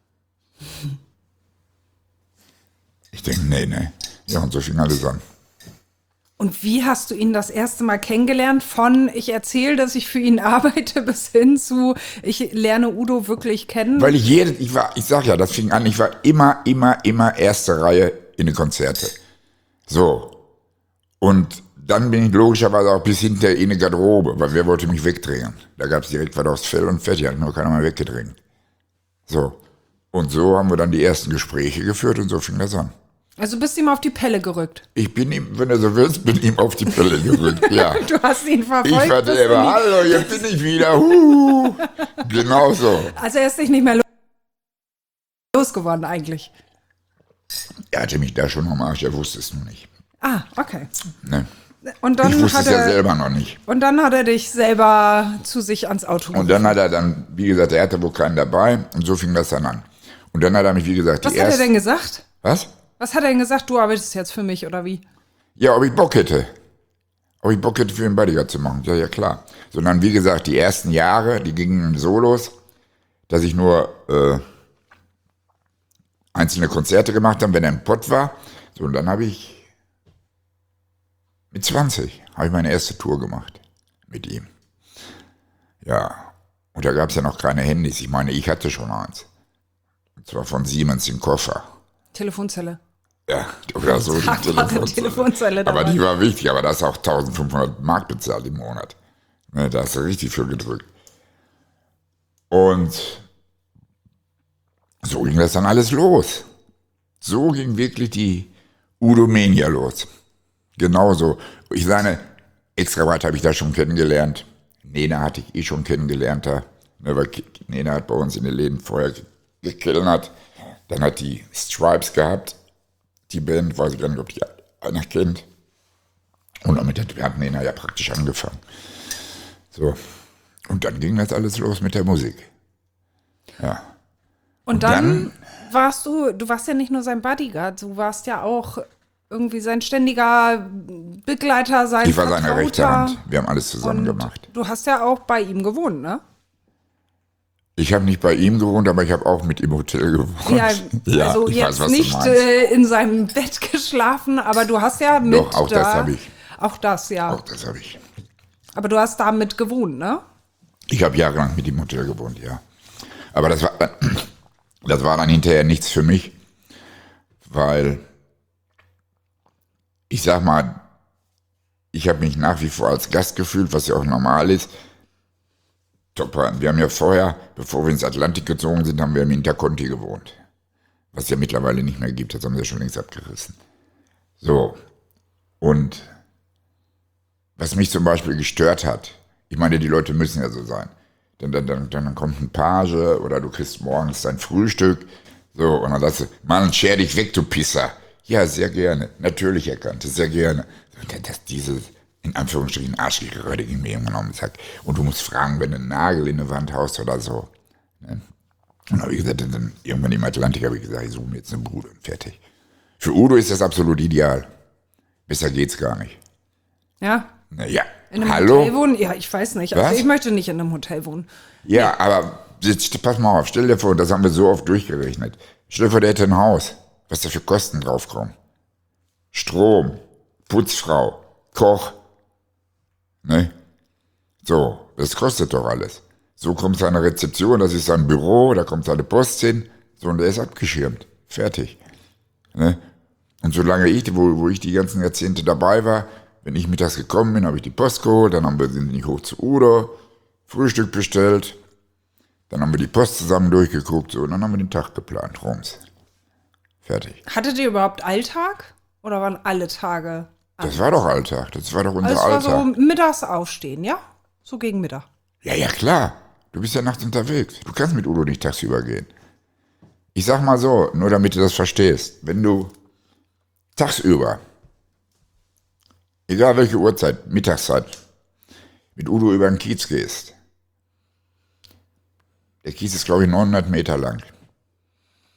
Ich denke, nee. Ja, und so fing alles an. Und wie hast du ihn das erste Mal kennengelernt? Von ich erzähle, dass ich für ihn arbeite, bis hin zu ich lerne Udo wirklich kennen? Weil ich sag ja, das fing an, ich war immer erste Reihe in den Konzerte. So. Und dann bin ich logischerweise auch bis hinter in die Garderobe, weil wer wollte mich wegdrängen? Da gab es direkt was aufs Fell und fertig, hat nur keiner mal weggedrängt. So. Und so haben wir dann die ersten Gespräche geführt und so fing das an. Also bist du ihm auf die Pelle gerückt? Ich bin ihm, wenn du so willst, bin ihm auf die Pelle gerückt, ja. Du hast ihn verfolgt. Ich war immer, hallo, jetzt bin ich wieder, Genau so. Also er ist dich nicht mehr losgeworden eigentlich? Er hatte mich da schon am Arsch, er wusste es nur nicht. Ah, okay. Ne? Und dann ich wusste es ja selber noch nicht. Und dann hat er dich selber zu sich ans Auto gerufen. Und dann hat er dann, wie gesagt, er hatte wohl keinen dabei und so fing das dann an. Und dann hat er mich, wie gesagt, Was hat er denn gesagt? Was? Was hat er denn gesagt? Du arbeitest jetzt für mich, oder wie? Ja, ob ich Bock hätte. Ob ich Bock hätte, für einen Bodyguard zu machen. Ja, klar. Sondern, wie gesagt, die ersten Jahre, die gingen so los, dass ich nur einzelne Konzerte gemacht habe, wenn er im Pott war. So, und dann habe ich mit 20 habe ich meine erste Tour gemacht mit ihm. Ja, und da gab es ja noch keine Handys. Ich meine, ich hatte schon eins. Und zwar von Siemens den Koffer. Telefonzelle. Ja, oder so. Die Telefonzelle aber die war wichtig, aber da hast du auch 1500 Mark bezahlt im Monat. Ne, da hast du richtig viel gedrückt. Und so ging das dann alles los. So ging wirklich die Udo-Mania los. Genauso. Ich sage, Extrabreit habe ich da schon kennengelernt. Nena hatte ich schon kennengelernt da. Weil Nena hat bei uns in den Läden vorher gekellnert. Dann hat die Stripes gehabt. Die Band, weiß ich gar nicht, ob die einer kennt. Und damit hat Nena ja praktisch angefangen. So. Und dann ging das alles los mit der Musik. Ja. Und dann warst du warst ja nicht nur sein Bodyguard, du warst ja auch irgendwie sein ständiger Begleiter, sein Ich war seine Vertrauter. rechte Hand. Wir haben alles zusammen Und gemacht. Du hast ja auch bei ihm gewohnt, ne? Ich habe nicht bei ihm gewohnt, aber ich habe auch mit im Hotel gewohnt. Ja, also ich jetzt weiß, was nicht du meinst. In seinem Bett geschlafen, aber du hast ja mit Doch, auch da, das habe ich. Auch das, ja. Auch das habe ich. Aber du hast damit gewohnt, ne? Ich habe jahrelang mit ihm im Hotel gewohnt, ja. Aber das war dann hinterher nichts für mich, weil ich sag mal, ich habe mich nach wie vor als Gast gefühlt, was ja auch normal ist. Wir haben ja vorher, bevor wir ins Atlantik gezogen sind, haben wir im Interconti gewohnt. Was es ja mittlerweile nicht mehr gibt, das haben sie schon längst abgerissen. So. Und was mich zum Beispiel gestört hat, ich meine, die Leute müssen ja so sein. Dann kommt ein Page oder du kriegst morgens dein Frühstück. So, und dann sagst du, Mann, scher dich weg, du Pisser. Ja, sehr gerne. Natürlich, Erkannte, sehr gerne. Dieses, in Anführungsstrichen, Arschgeräte ging mir irgendwann auf den Sack. Und du musst fragen, wenn du einen Nagel in eine Wand haust oder so. Und dann habe ich gesagt, dann irgendwann im Atlantik habe ich gesagt, ich suche mir jetzt eine Bude und fertig. Für Udo ist das absolut ideal. Besser geht's gar nicht. Ja. Naja, In einem hallo? Hotel wohnen? Ja, ich weiß nicht. Also Was? ich möchte nicht in einem Hotel wohnen. Ja, aber jetzt, pass mal auf, stell dir vor, das haben wir so oft durchgerechnet. Stell dir vor, der hätte ein Haus, was da für Kosten draufkommen. Strom, Putzfrau, Koch, ne? So, das kostet doch alles. So kommt seine Rezeption, das ist sein Büro, da kommt seine Post hin, so, und der ist abgeschirmt. Fertig. Ne? Und solange wo ich die ganzen Jahrzehnte dabei war, wenn ich mittags gekommen bin, habe ich die Post geholt, dann sind wir hoch zu Udo, Frühstück bestellt, dann haben wir die Post zusammen durchgeguckt, so, und dann haben wir den Tag geplant, rums. Fertig. Hattet ihr überhaupt Alltag? Oder waren alle Tage? Das war doch Alltag, das war doch unser Also es war Alltag. so mittags aufstehen, ja? So gegen Mittag. Ja, klar. Du bist ja nachts unterwegs. Du kannst mit Udo nicht tagsüber gehen. Ich sag mal so, nur damit du das verstehst. Wenn du tagsüber, egal welche Uhrzeit, Mittagszeit, mit Udo über den Kiez gehst. Der Kiez ist, glaube ich, 900 Meter lang.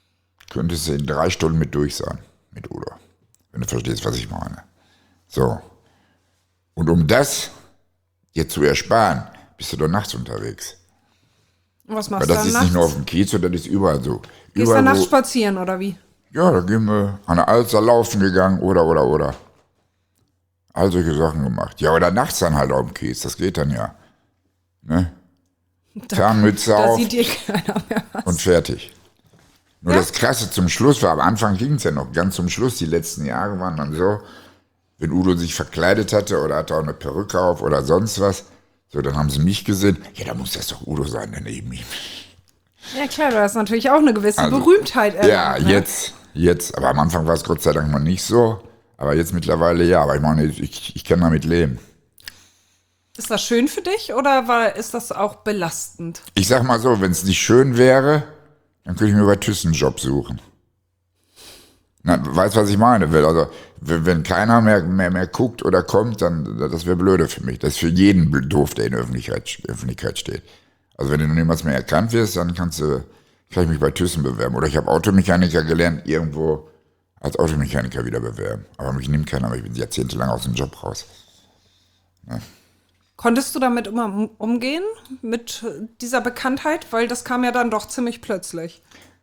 könntest du in 3 Stunden mit durch sein, mit Udo. Wenn du verstehst, was ich meine. So. Und um das dir zu ersparen, bist du doch nachts unterwegs. Was Weil machst du das dann ist nachts? nicht nur auf dem Kiez, sondern das ist überall so. Gehst du Überall, nachts wo, spazieren oder wie? ja, da gehen wir an der Alster laufen gegangen oder. All solche Sachen gemacht. Ja, oder nachts dann halt auf dem Kiez, das geht dann ja. Ne? Zahnmütze Da auf sieht dir keiner mehr was. und fertig. Nur Ja. das Krasse zum Schluss war, am Anfang ging es ja noch, ganz zum Schluss, die letzten Jahre waren dann so, wenn Udo sich verkleidet hatte oder hatte auch eine Perücke auf oder sonst was, so, dann haben sie mich gesehen, ja, da muss das doch Udo sein, der neben ihm. Ja klar, du hast natürlich auch eine gewisse Also, Berühmtheit Ja, erlangt. Ne? jetzt, aber am Anfang war es Gott sei Dank mal nicht so, aber jetzt mittlerweile ja, aber ich meine, ich kann damit leben. Ist das schön für dich oder ist das auch belastend? Ich sag mal so, wenn es nicht schön wäre, dann könnte ich mir bei Thyssen einen Job suchen. Na, weißt was ich meine? Also, wenn keiner mehr guckt oder kommt, dann, das wäre blöde für mich. Das ist für jeden doof, der in der Öffentlichkeit steht. Also wenn du niemals mehr erkannt wirst, dann kann ich mich bei Thyssen bewerben. Oder ich habe Automechaniker gelernt, irgendwo als Automechaniker wieder bewerben. Aber mich nimmt keiner, weil ich bin jahrzehntelang aus dem Job raus. Konntest du damit immer umgehen, mit dieser Bekanntheit? Weil das kam ja dann doch ziemlich plötzlich.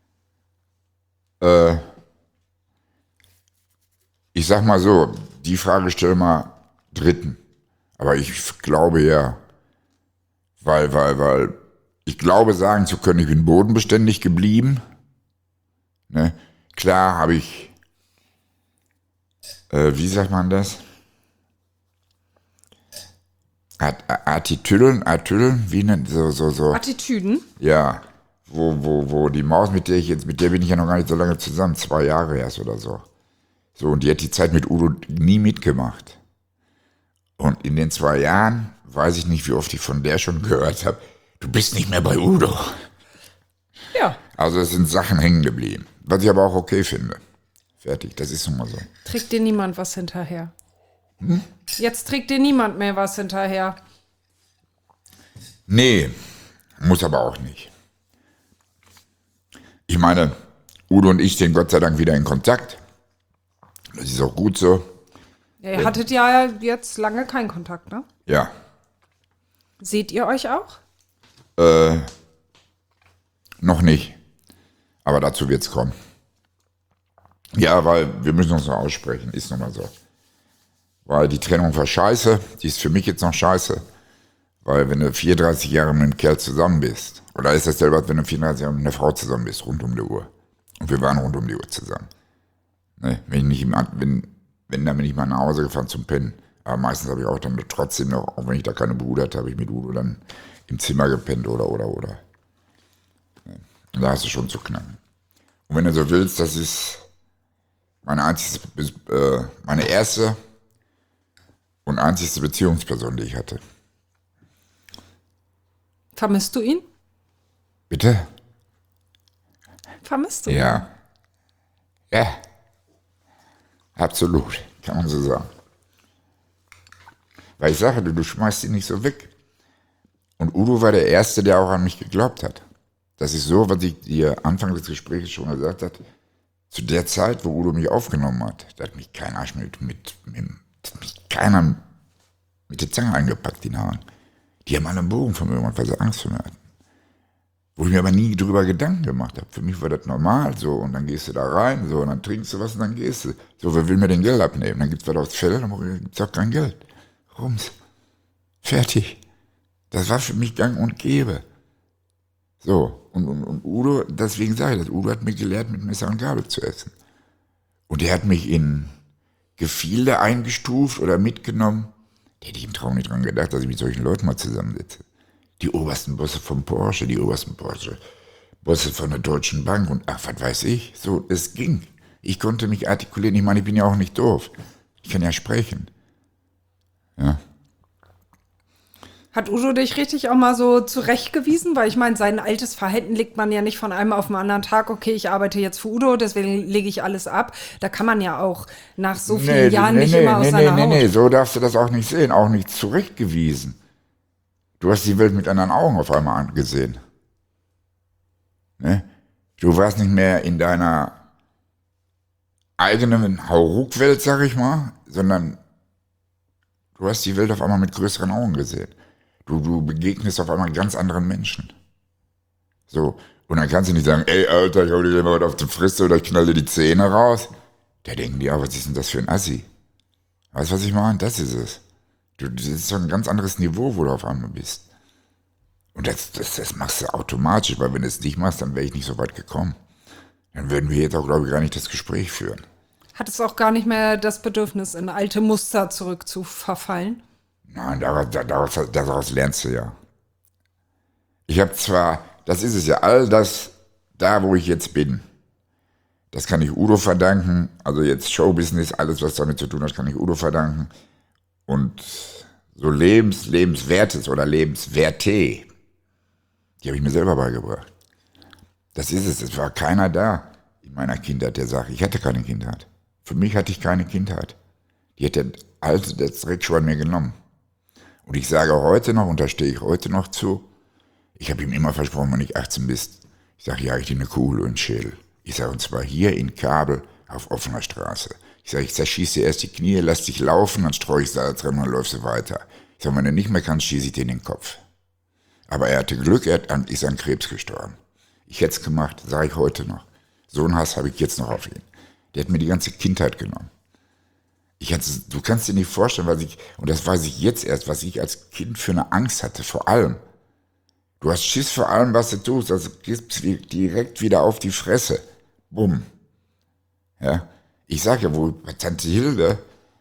Ich sag mal so, die Frage stell mal Dritten. Aber ich glaube ja, weil ich glaube sagen zu können, ich bin bodenbeständig geblieben. Ne? Klar habe ich, wie sagt man das? Attitüdeln, wie nennt so. Attitüden? Ja, wo die Maus, mit der bin ich ja noch gar nicht so lange zusammen, 2 Jahre erst oder so. So, und die hat die Zeit mit Udo nie mitgemacht. Und in den 2 Jahren weiß ich nicht, wie oft ich von der schon gehört habe, du bist nicht mehr bei Udo. Ja. Also es sind Sachen hängen geblieben, was ich aber auch okay finde. Fertig, das ist nun mal so. Trägt dir niemand was hinterher? Jetzt trägt dir niemand mehr was hinterher. Nee, muss aber auch nicht. Ich meine, Udo und ich stehen Gott sei Dank wieder in Kontakt. Das ist auch gut so. Ja, ihr hattet ja jetzt lange keinen Kontakt, ne? Ja. Seht ihr euch auch? Noch nicht. Aber dazu wird's kommen. Ja, weil wir müssen uns noch aussprechen, ist nun mal so. Weil die Trennung war scheiße, die ist für mich jetzt noch scheiße. Weil wenn du 34 Jahre mit einem Kerl zusammen bist, oder ist das selber, wenn du 34 Jahre mit einer Frau zusammen bist, rund um die Uhr. Und wir waren rund um die Uhr zusammen. Ne? Wenn ich dann bin ich mal nach Hause gefahren zum Pennen. Aber meistens habe ich auch dann trotzdem noch, auch wenn ich da keine Bruder hatte, habe ich mit Udo dann im Zimmer gepennt oder. Ne? Und da hast du schon zu knacken. Und wenn du so willst, das ist meine erste und einzigste Beziehungsperson, die ich hatte. Vermisst du ihn? Bitte? Vermisst du ihn? Ja. Ja. Absolut, kann man so sagen. Weil ich sage, du schmeißt ihn nicht so weg. Und Udo war der Erste, der auch an mich geglaubt hat. Das ist so, was ich dir Anfang des Gesprächs schon gesagt habe. Zu der Zeit, wo Udo mich aufgenommen hat, da hat mich keiner mit der Zange eingepackt, den Haaren. Die haben alle einen Bogen von mir gemacht, weil sie Angst vor mir hatten. Wo ich mir aber nie drüber Gedanken gemacht habe. Für mich war das normal so. Und dann gehst du da rein, so, und dann trinkst du was und dann gehst du. So, wer will mir den Geld abnehmen? Dann gibt's was aufs Feld, dann gibt's auch kein Geld. Rums. Fertig. Das war für mich gang und gäbe. So, und Udo, deswegen sage ich das, Udo hat mir gelehrt, mit Messer und Gabel zu essen. Und er hat mich in Gefilde eingestuft oder mitgenommen. Da hätte ich im Traum nicht dran gedacht, dass ich mit solchen Leuten mal zusammensitze. Die obersten Bosse von Porsche, die obersten Bosse von der Deutschen Bank und ach, was weiß ich. So, es ging. Ich konnte mich artikulieren. Ich meine, ich bin ja auch nicht doof. Ich kann ja sprechen. Ja. Hat Udo dich richtig auch mal so zurechtgewiesen? Weil ich meine, sein altes Verhalten legt man ja nicht von einem auf den anderen Tag, okay, ich arbeite jetzt für Udo, deswegen lege ich alles ab. Da kann man ja auch nach so vielen Jahren nicht immer aus seiner Haut. Nee, so darfst du das auch nicht sehen, auch nicht zurechtgewiesen. Du hast die Welt mit anderen Augen auf einmal angesehen. Ne? Du warst nicht mehr in deiner eigenen Hauruck-Welt, sag ich mal, sondern du hast die Welt auf einmal mit größeren Augen gesehen. Du begegnest auf einmal ganz anderen Menschen. So, und dann kannst du nicht sagen, ey, Alter, ich hau dir mal was auf die Fresse oder ich knall dir die Zähne raus. Da denken die, was ist denn das für ein Assi? Weißt du, was ich meine? Das ist es. Das ist so ein ganz anderes Niveau, wo du auf einmal bist. Und das machst du automatisch, weil wenn du es nicht machst, dann wäre ich nicht so weit gekommen. Dann würden wir jetzt auch, glaube ich, gar nicht das Gespräch führen. Hattest du auch gar nicht mehr das Bedürfnis, in alte Muster zurück zu verfallen? Nein, daraus lernst du ja. Ich habe zwar, das ist es ja, all das, da wo ich jetzt bin, das kann ich Udo verdanken. Also jetzt Showbusiness, alles was damit zu tun hat, kann ich Udo verdanken. Und so Lebenswertes oder Lebenswerte, die habe ich mir selber beigebracht. Das ist es, es war keiner da in meiner Kindheit, der sagt, ich hatte keine Kindheit. Für mich hatte ich keine Kindheit. Die hat der Alte das direkt schon an mir genommen. Und ich sage heute noch, und da stehe ich heute noch zu, ich habe ihm immer versprochen, wenn ich 18 bist, ich sage, ja, ich dir eine Kugel und einen Schädel. Ich sage, und zwar hier in Kabel auf offener Straße. Ich sage, ich zerschieße dir erst die Knie, lass dich laufen, dann streue ich Salz drin und dann läufst du weiter. Ich sage, wenn du nicht mehr kannst, schieße ich dir in den Kopf. Aber er hatte Glück, er ist an Krebs gestorben. Ich hätte es gemacht, sage ich heute noch. So einen Hass habe ich jetzt noch auf ihn. Der hat mir die ganze Kindheit genommen. Du kannst dir nicht vorstellen, und das weiß ich jetzt erst, was ich als Kind für eine Angst hatte, vor allem. Du hast Schiss vor allem, was du tust, also gibst direkt wieder auf die Fresse. Bumm. Ja. Ich sage ja wohl, bei Tante Hilde,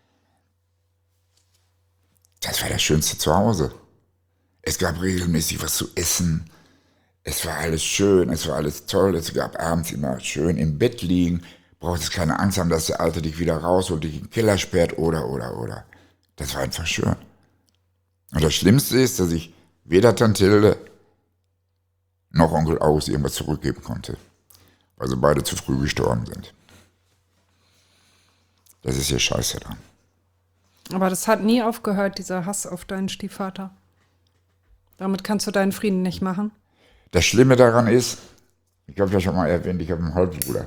das war das Schönste zu Hause. Es gab regelmäßig was zu essen. Es war alles schön, es war alles toll. Es gab abends immer schön im Bett liegen. Brauchtest keine Angst haben, dass der Alte dich wieder rausholt, dich in den Keller sperrt oder. Das war einfach schön. Und das Schlimmste ist, dass ich weder Tante Hilde noch Onkel August irgendwas zurückgeben konnte. Weil sie beide zu früh gestorben sind. Das ist ja scheiße dran. Aber das hat nie aufgehört, dieser Hass auf deinen Stiefvater. Damit kannst du deinen Frieden nicht machen. Das Schlimme daran ist, ich habe ja schon mal erwähnt, ich habe einen Halbbruder.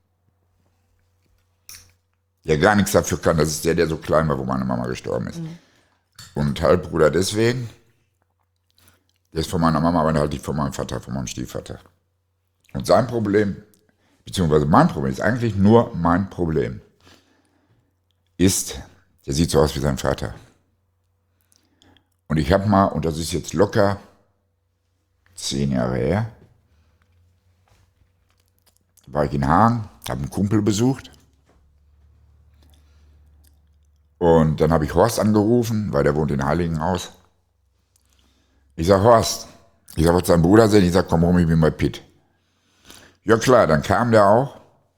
Der gar nichts dafür kann, das ist der so klein war, wo meine Mama gestorben ist. Mhm. Und Halbbruder deswegen, der ist von meiner Mama, aber halt nicht von meinem Vater, von meinem Stiefvater. Und sein Problem, beziehungsweise mein Problem, ist eigentlich nur mein Problem, ist, der sieht so aus wie sein Vater. Und ich habe mal, und das ist jetzt locker 10 Jahre her, war ich in Hagen, habe einen Kumpel besucht. Und dann habe ich Horst angerufen, weil der wohnt in Heiligenhaus. Ich sage, Horst, ich wollte seinen Bruder sehen, ich sage, komm rum, ich bin bei Pitt. Ja klar, dann kam der auch.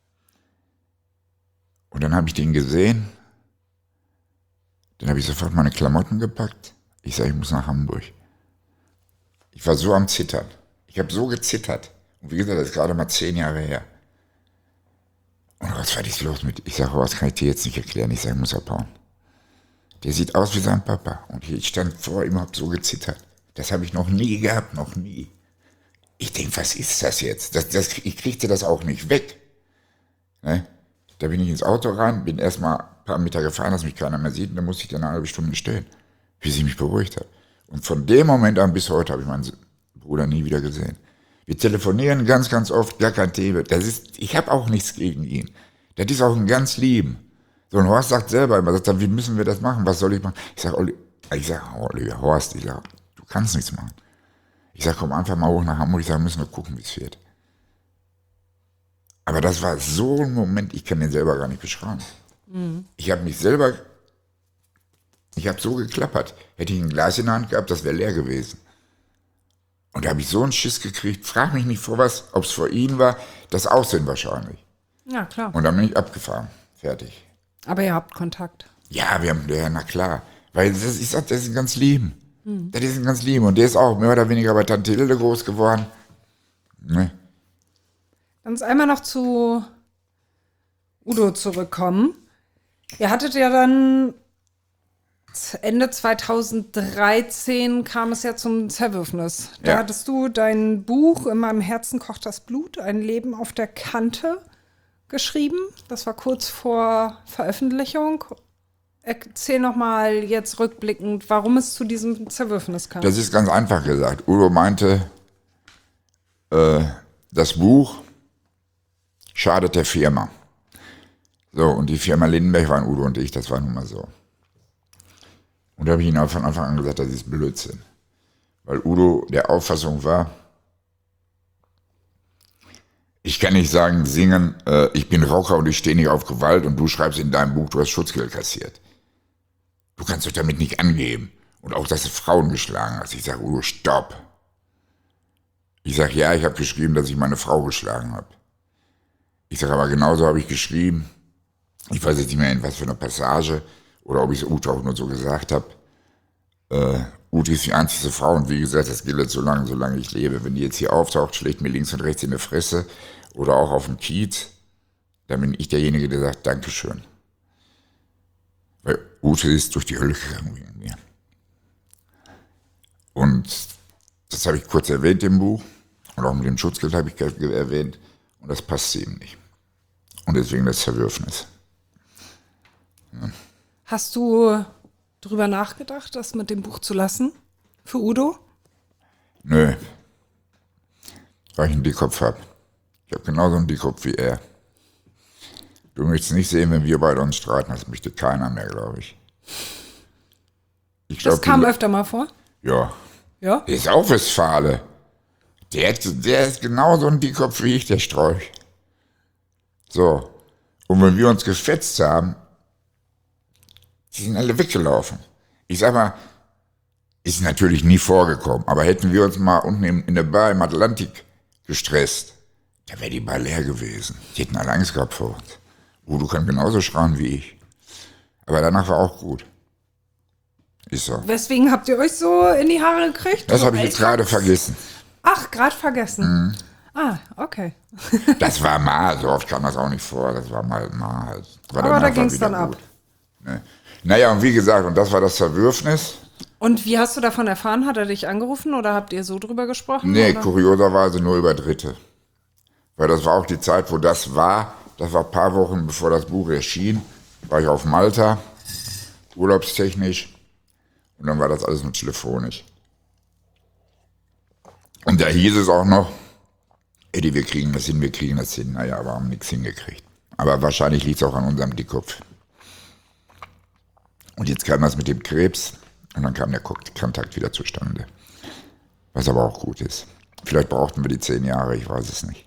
Und dann habe ich den gesehen. Dann habe ich sofort meine Klamotten gepackt. Ich sage, ich muss nach Hamburg. Ich war so am Zittern. Ich habe so gezittert. Und wie gesagt, das ist gerade mal 10 Jahre her. Und was war das los mit? Ich sage, was kann ich dir jetzt nicht erklären? Ich sage, ich muss abhauen. Der sieht aus wie sein Papa. Und ich stand vor ihm, habe so gezittert. Das habe ich noch nie gehabt, noch nie. Ich denke, was ist das jetzt? Ich kriegte das auch nicht weg. Ne? Da bin ich ins Auto rein, bin erstmal ein paar Meter gefahren, dass mich keiner mehr sieht. Und dann musste ich dann eine halbe Stunde stehen, bis ich mich beruhigt habe. Und von dem Moment an bis heute habe ich meinen Bruder nie wieder gesehen. Wir telefonieren ganz, ganz oft, gar kein Thema. Ich habe auch nichts gegen ihn. Das ist auch ein ganz Lieben. So ein Horst sagt selber immer, wie müssen wir das machen? Was soll ich machen? Ich sage, Horst, du kannst nichts machen. Ich sage, komm einfach mal hoch nach Hamburg. Ich sage, müssen wir gucken, wie es wird. Aber das war so ein Moment, ich kann den selber gar nicht beschreiben. Mhm. Ich habe so geklappert. Hätte ich ein Glas in der Hand gehabt, das wäre leer gewesen. Und da habe ich so einen Schiss gekriegt. Frag mich nicht vor was, ob es vor ihm war. Das Aussehen wahrscheinlich. Ja, klar. Und dann bin ich abgefahren. Fertig. Aber ihr habt Kontakt. Ja, na klar. Weil das ist ein ganz Lieben. Mhm. Das ist ein ganz Lieben. Und der ist auch mehr oder weniger bei Tante Hilde groß geworden. Ne? Dann ist einmal noch zu Udo zurückkommen. Ihr hattet ja dann Ende 2013 kam es ja zum Zerwürfnis. Da hattest du dein Buch "In meinem Herzen kocht das Blut, ein Leben auf der Kante" geschrieben. Das war kurz vor Veröffentlichung. Erzähl noch mal jetzt rückblickend, warum es zu diesem Zerwürfnis kam. Das ist ganz einfach gesagt. Udo meinte, das Buch schadet der Firma. So, und die Firma Lindenberg waren Udo und ich, das war nun mal so. Und da habe ich ihm von Anfang an gesagt, das ist Blödsinn. Weil Udo der Auffassung war, ich kann nicht sagen, singen, ich bin Rocker und ich stehe nicht auf Gewalt und du schreibst in deinem Buch, du hast Schutzgeld kassiert. Du kannst doch damit nicht angeben. Und auch, dass du Frauen geschlagen hast. Ich sage, Udo, stopp. Ich sage, ja, ich habe geschrieben, dass ich meine Frau geschlagen habe. Ich sage, aber genauso habe ich geschrieben, ich weiß jetzt nicht mehr in was für einer Passage, oder ob ich es Ute auch nur so gesagt habe, Ute ist die einzige Frau und wie gesagt, das gilt solange ich lebe. Wenn die jetzt hier auftaucht, schlägt mir links und rechts in die Fresse oder auch auf dem Kiez, dann bin ich derjenige, der sagt, Dankeschön. Weil Ute ist durch die Hölle gegangen wegen mir. Und das habe ich kurz erwähnt im Buch und auch mit dem Schutzgeld habe ich erwähnt und das passt ihm nicht. Und deswegen das Zerwürfnis. Ja. Hast du drüber nachgedacht, das mit dem Buch zu lassen? Für Udo? Nö. Weil ich einen Dickkopf habe. Ich habe genauso einen Dickkopf wie er. Du möchtest nicht sehen, wenn wir beide uns streiten. Das möchte keiner mehr, glaube ich. Das kam öfter mal vor? Ja. Ja? Der ist auch Westfale. Der ist genauso ein Dickkopf wie ich, der Strolch. So. Und wenn wir uns gefetzt haben, die sind alle weggelaufen. Ich sag mal, ist natürlich nie vorgekommen, aber hätten wir uns mal unten in der Bar im Atlantik gestresst, da wäre die Bar leer gewesen. Die hätten alle Angst gehabt vor uns. Udo kann genauso schreien wie ich. Aber danach war auch gut. Ist so. Weswegen habt ihr euch so in die Haare gekriegt? Das habe ich jetzt gerade vergessen. Ach, gerade vergessen. Mhm. Ah, okay. Das war mal, so oft kam das auch nicht vor. Das war mal halt. Aber da ging es dann ab. Ne. Naja, und wie gesagt, und das war das Zerwürfnis. Und wie hast du davon erfahren? Hat er dich angerufen oder habt ihr so drüber gesprochen? Nee, oder? Kurioserweise nur über Dritte. Weil das war auch die Zeit, wo das war ein paar Wochen bevor das Buch erschien, war ich auf Malta, urlaubstechnisch. Und dann war das alles nur telefonisch. Und da hieß es auch noch, Eddie, wir kriegen das hin. Naja, aber haben nichts hingekriegt. Aber wahrscheinlich liegt es auch an unserem Dickkopf. Und jetzt kam das mit dem Krebs und dann kam der Kontakt wieder zustande. Was aber auch gut ist. Vielleicht brauchten wir die 10 Jahre, ich weiß es nicht.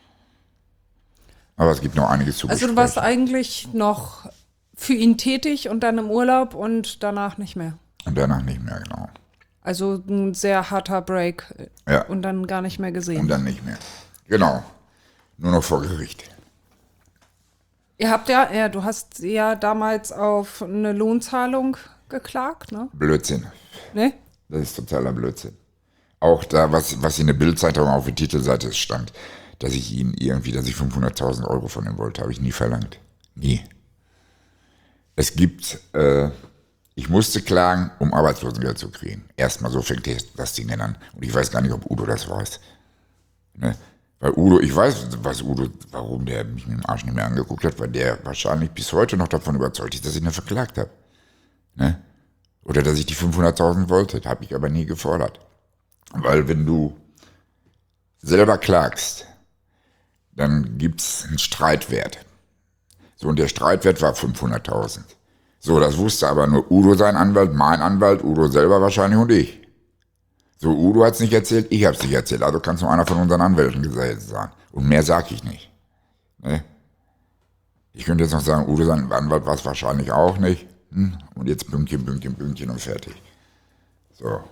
Aber es gibt noch einiges zu besprechen. Also du warst eigentlich noch für ihn tätig und dann im Urlaub und danach nicht mehr? Und danach nicht mehr, genau. Also ein sehr harter Break Ja. Und dann gar nicht mehr gesehen. Und dann nicht mehr. Genau. Nur noch vor Gericht. Ihr habt du hast ja damals auf eine Lohnzahlung geklagt, ne? Blödsinn. Ne? Das ist totaler Blödsinn. Auch da, was in der Bildzeitung auf der Titelseite stand, dass ich 500.000 Euro von ihm wollte, habe ich nie verlangt. Nie. Es gibt, ich musste klagen, um Arbeitslosengeld zu kriegen. Erstmal so fängt das Ding an. Und ich weiß gar nicht, ob Udo das weiß. Ne? Weil Udo, ich weiß, warum der mich mit dem Arsch nicht mehr angeguckt hat, weil der wahrscheinlich bis heute noch davon überzeugt ist, dass ich ihn verklagt habe. Ne? Oder dass ich die 500.000 wollte. Das habe ich aber nie gefordert. Weil wenn du selber klagst, dann gibt's einen Streitwert. So, und der Streitwert war 500.000. So, das wusste aber nur Udo, sein Anwalt, mein Anwalt, Udo selber wahrscheinlich und ich. So, Udo hat's nicht erzählt, ich hab's nicht erzählt. Also kann es nur einer von unseren Anwälten gesagt sein. Und mehr sag ich nicht. Ne? Ich könnte jetzt noch sagen, Udo, sein Anwalt war es wahrscheinlich auch nicht. Und jetzt Pünktchen und fertig. So.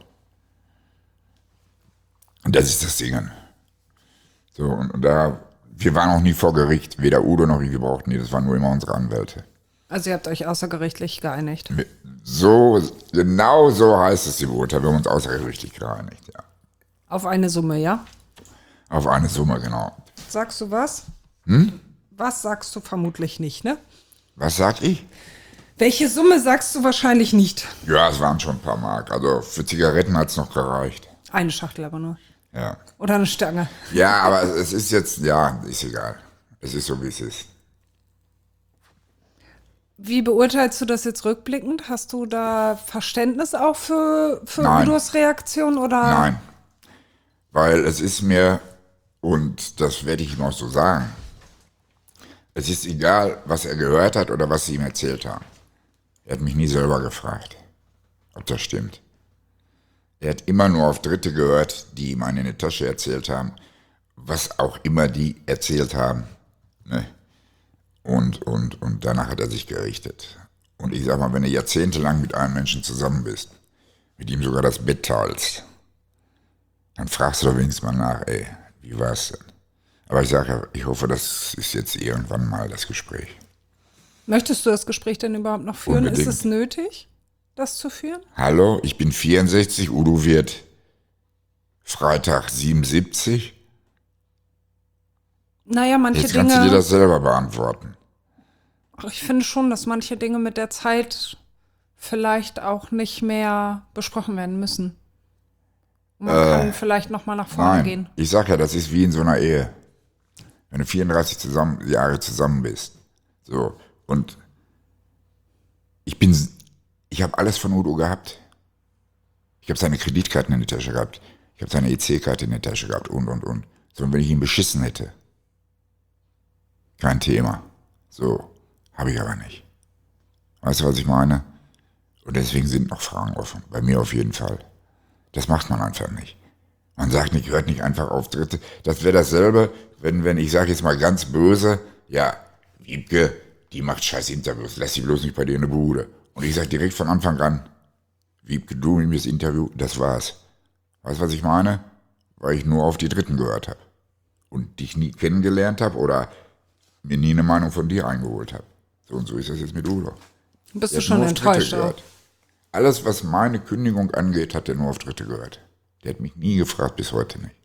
Und das ist das Ding. So, und da, wir waren auch nie vor Gericht, weder Udo noch ich, wir brauchten nie, das waren nur immer unsere Anwälte. Also ihr habt euch außergerichtlich geeinigt? So, genau so heißt es im Urteil, wir haben uns außergerichtlich geeinigt, ja. Auf eine Summe, ja? Auf eine Summe, genau. Sagst du was? Was sagst du vermutlich nicht, ne? Was sag ich? Welche Summe sagst du wahrscheinlich nicht? Ja, es waren schon ein paar Mark, also für Zigaretten hat's noch gereicht. Eine Schachtel aber nur. Ja. Oder eine Stange. Ja, aber es ist jetzt, ja, ist egal. Es ist so, wie es ist. Wie beurteilst du das jetzt rückblickend? Hast du da Verständnis auch für Nein. Udos Reaktion? Oder? Nein, weil es ist mir, und das werde ich ihm auch so sagen, es ist egal, was er gehört hat oder was sie ihm erzählt haben. Er hat mich nie selber gefragt, ob das stimmt. Er hat immer nur auf Dritte gehört, die ihm eine in die Tasche erzählt haben, was auch immer die erzählt haben. Ne? Und danach hat er sich gerichtet. Und ich sag mal, wenn du jahrzehntelang mit einem Menschen zusammen bist, mit ihm sogar das Bett teilst, dann fragst du doch wenigstens mal nach, ey, wie war's denn? Aber ich sage ja, ich hoffe, das ist jetzt irgendwann mal das Gespräch. Möchtest du das Gespräch denn überhaupt noch führen? Unbedingt. Ist es nötig, das zu führen? Hallo, ich bin 64, Udo wird Freitag 77. Naja, manche Jetzt kannst du dir Dinge, das selber beantworten. ich finde schon, dass manche Dinge mit der Zeit vielleicht auch nicht mehr besprochen werden müssen. Und man kann vielleicht noch mal nach vorne Nein, gehen. ich sag ja, das ist wie in so einer Ehe. Wenn du 34 Jahre zusammen bist. So, und ich habe alles von Udo gehabt. Ich habe seine Kreditkarten in der Tasche gehabt. Ich habe seine EC-Karte in der Tasche gehabt und. So, und wenn ich ihn beschissen hätte, kein Thema. So, habe ich aber nicht. Weißt du, was ich meine? Und deswegen sind noch Fragen offen. Bei mir auf jeden Fall. Das macht man einfach nicht. Man sagt nicht, hört nicht einfach auf Dritte. Das wäre dasselbe, wenn ich sage jetzt mal ganz böse, ja, Wiebke, die macht scheiß Interviews, lass sie bloß nicht bei dir in der Bude. Und ich sage direkt von Anfang an, Wiebke, du mit mir das Interview, das war's. Weißt du, was ich meine? Weil ich nur auf die Dritten gehört habe. Und dich nie kennengelernt habe oder mir nie eine Meinung von dir eingeholt habe. So und so ist das jetzt mit Udo. Bist Der du hat schon nur auf Dritte enttäuscht auch? gehört. Alles, was meine Kündigung angeht, hat er nur auf Dritte gehört. Der hat mich nie gefragt, bis heute nicht.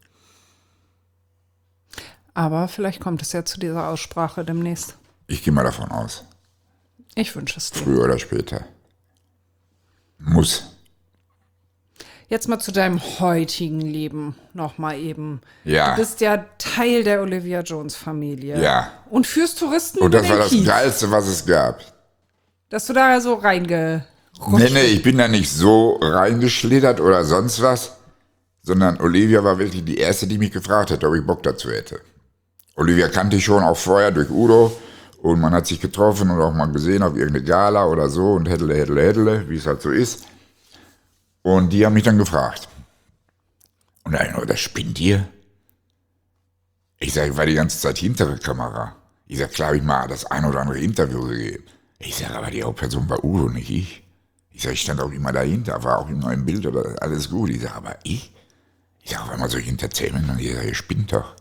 Aber vielleicht kommt es ja zu dieser Aussprache demnächst. Ich gehe mal davon aus. Ich wünsche es dir. Früher oder später. Muss. Jetzt mal zu deinem heutigen Leben noch mal eben. Ja. Du bist ja Teil der Olivia Jones-Familie. Ja. Und führst Touristen Und über das war den das Kiez. Geilste, was es gab. Dass du da so reingerutscht Nee, ich bin da nicht so reingeschlittert oder sonst was, sondern Olivia war wirklich die Erste, die mich gefragt hat, ob ich Bock dazu hätte. Olivia kannte ich schon auch vorher durch Udo und man hat sich getroffen und auch mal gesehen auf irgendeine Gala oder so und hättle, wie es halt so ist. Und die haben mich dann gefragt. Und einer, das spinnt ihr? Ich sage, ich war die ganze Zeit hinter der Kamera. Ich sage, klar habe ich mal das ein oder andere Interview gegeben. Ich sage, aber die Hauptperson war Udo, nicht ich. Ich sage, ich stand auch immer dahinter, war auch immer im Bild oder alles gut. Ich sage, aber ich? Ich sage, auf einmal solche Entertainment und ich sage, ihr spinnt doch.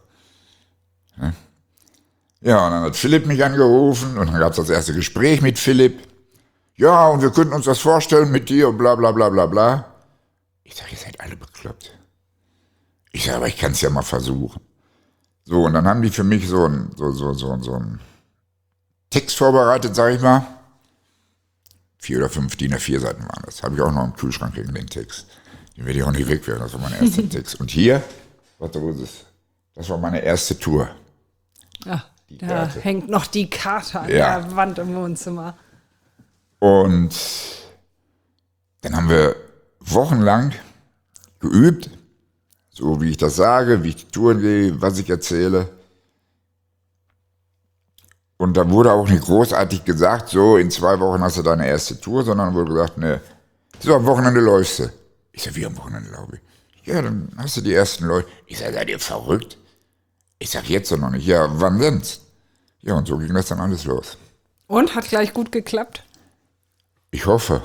Ja, und dann hat Philipp mich angerufen und dann gab es das erste Gespräch mit Philipp. Ja, und wir könnten uns das vorstellen mit dir und bla bla bla bla bla. Ich sage, ihr seid alle bekloppt. Ich sage, aber ich kann es ja mal versuchen. So, und dann haben die für mich so einen Text vorbereitet, sag ich mal. 4 oder 5 DIN A4 Seiten waren das. Habe ich auch noch im Kühlschrank gegen den Text. Den werde ich auch nicht wegwerfen, das war mein erster Text. Und hier, warte, wo ist es? Das war meine erste Tour. Ja, da Karte. hängt noch die Karte an Ja. der Wand im Wohnzimmer. Und dann haben wir wochenlang geübt, so wie ich das sage, wie ich die Touren gehe, was ich erzähle. Und da wurde auch nicht großartig gesagt, so in 2 Wochen hast du deine erste Tour, sondern wurde gesagt, ne, so am Wochenende läufst du. Ich sag, wie am Wochenende laufe ich? Ja, dann hast du die ersten Leute. Ich sag, seid ihr verrückt? Ich sag, jetzt noch nicht. Ja, wann denn? Ja, und so ging das dann alles los. Und, hat gleich gut geklappt? Ich hoffe.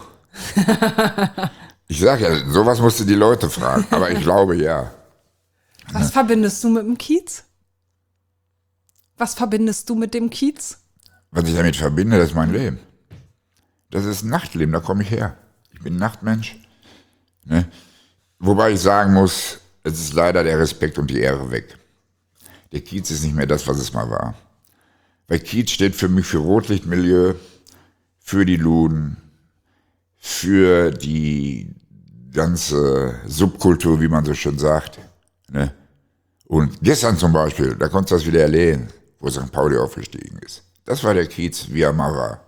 Ich sag ja, sowas musst du die Leute fragen, aber ich glaube ja. Was verbindest du mit dem Kiez? Was verbindest du mit dem Kiez? Was ich damit verbinde, das ist mein Leben. Das ist ein Nachtleben, da komme ich her. Ich bin ein Nachtmensch. Ne? Wobei ich sagen muss, es ist leider der Respekt und die Ehre weg. Der Kiez ist nicht mehr das, was es mal war. Weil Kiez steht für mich für Rotlichtmilieu, für die Luden, für die ganze Subkultur, wie man so schön sagt. Ne? Und gestern zum Beispiel, da konntest du das wieder erleben, wo St. Pauli aufgestiegen ist. Das war der Kiez, wie er mal war.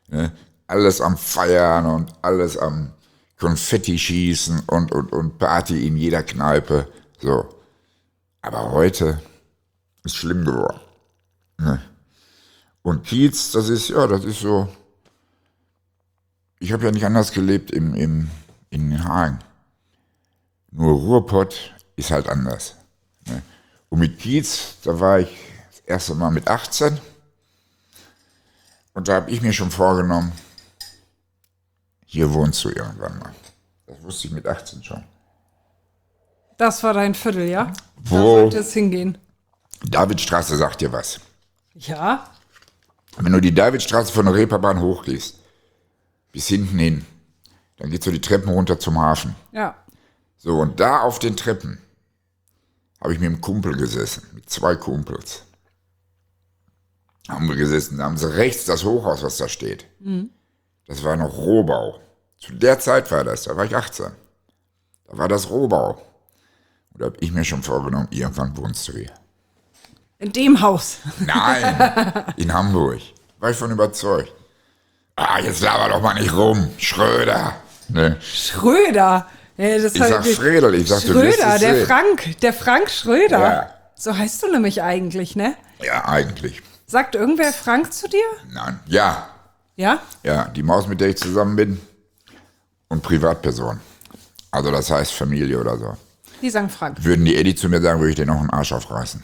Ne? Alles am Feiern und alles am Konfetti schießen und Party in jeder Kneipe. So. Aber heute ist schlimm geworden. Ne? Und Kiez, das ist so. Ich habe ja nicht anders gelebt in Hagen. Nur Ruhrpott ist halt anders. Ne? Und mit Kiez, da war ich das erste Mal mit 18. Und da habe ich mir schon vorgenommen, hier wohnst du irgendwann mal. Das wusste ich mit 18 schon. Das war dein Viertel, ja? Wo? Da sollte es hingehen. Davidstraße sagt dir was. Ja? Wenn du die Davidstraße von der Reeperbahn hochgehst, bis hinten hin, dann geht so die Treppen runter zum Hafen. Ja. So, und da auf den Treppen habe ich mit einem Kumpel gesessen, mit 2 Kumpels. Haben wir gesessen, da haben sie rechts das Hochhaus, was da steht. Das war noch Rohbau. Zu der Zeit war das, da war ich 18. Da war das Rohbau. Und da habe ich mir schon vorgenommen, irgendwann wohnst du hier. In dem Haus. Nein, in Hamburg. War ich von überzeugt. Jetzt laber doch mal nicht rum, Schröder. Ne? Schröder. Ja, das Ich sag Fredel, ich sag, du wirst Schröder, es der sehen. Frank Schröder. Ja. So heißt du nämlich eigentlich, ne? Ja, eigentlich. Sagt irgendwer Frank zu dir? Nein, ja. Ja? Ja, die Maus, mit der ich zusammen bin und Privatperson. Also das heißt Familie oder so. Die sagen Frank. Würden die Eddie zu mir sagen, würde ich den noch einen Arsch aufreißen.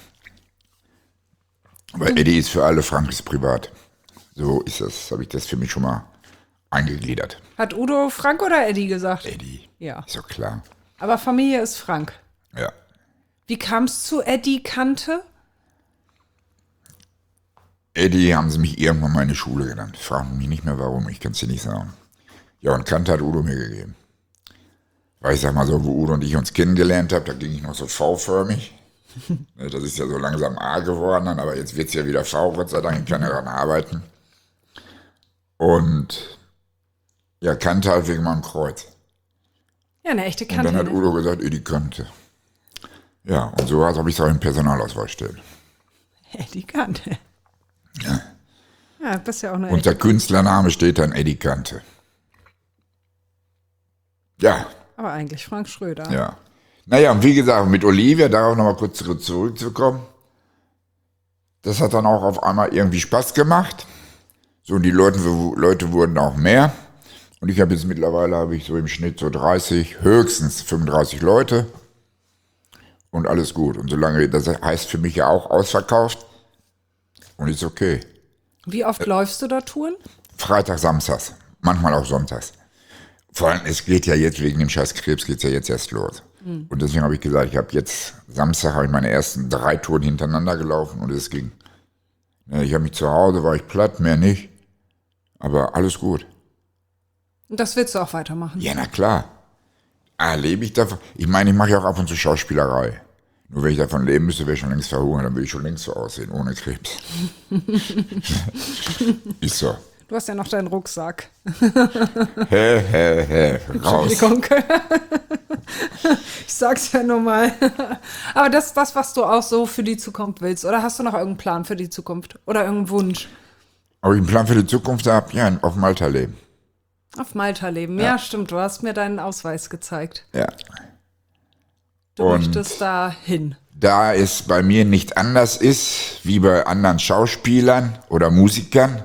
Aber Eddie ist für alle, Frank ist privat. So ist das, habe ich das für mich schon mal eingegliedert. Hat Udo Frank oder Eddie gesagt? Eddie. Ja. Ist doch klar. Aber Familie ist Frank. Ja. Wie kam es zu Eddie Kante? Eddie haben sie mich irgendwann mal in die Schule genannt. Fragen mich nicht mehr warum, ich kann es dir nicht sagen. Ja, und Kante hat Udo mir gegeben. Weil ich sag mal so, wo Udo und ich uns kennengelernt haben, da ging ich noch so V-förmig. Das ist ja so langsam A geworden, aber jetzt wird es ja wieder V, Gott sei Dank, ich kann ja daran arbeiten. Und ja, Kante halt wegen meinem Kreuz. Ja, eine echte Und Kante. dann hat Ne? Udo gesagt, Eddie Kante. Ja, und so habe ich es auch im Personalausweis stehen. Eddie Kante. Ja. Ja, bist ja auch eine Und der Künstlername steht dann Eddie Kante. Ja, Aber eigentlich Frank Schröder. ja. Naja, und wie gesagt, mit Olivia, darauf nochmal kurz zurückzukommen, das hat dann auch auf einmal irgendwie Spaß gemacht. So, und die Leute wurden auch mehr. Und ich habe jetzt mittlerweile, so im Schnitt so 30, höchstens 35 Leute. Und alles gut. Und solange, das heißt für mich ja auch ausverkauft. Und ist okay. Wie oft läufst du da Touren? Freitag, Samstags, manchmal auch sonntags. Vor allem, es geht ja jetzt wegen dem scheiß Krebs, geht es ja jetzt erst los. Und deswegen habe ich gesagt, ich habe jetzt, Samstag habe ich meine ersten 3 Touren hintereinander gelaufen und es ging. Ich habe mich zu Hause, war ich platt, mehr nicht. Aber alles gut. Und das willst du auch weitermachen? Ja, na klar. Lebe ich davon? Ich meine, ich mache ja auch ab und zu Schauspielerei. Nur wenn ich davon leben müsste, wäre ich schon längst verhungert, dann würde ich schon längst so aussehen, ohne Krebs. Ist so. Du hast ja noch deinen Rucksack. Raus. Entschuldigung. Ich sag's ja nur mal. Aber das ist das, was du auch so für die Zukunft willst. Oder hast du noch irgendeinen Plan für die Zukunft? Oder irgendeinen Wunsch? Ob ich einen Plan für die Zukunft habe? Ja, auf Malta leben. Auf Malta leben. Ja, stimmt. Du hast mir deinen Ausweis gezeigt. Ja. Du Und möchtest da hin. da es bei mir nicht anders ist, wie bei anderen Schauspielern oder Musikern,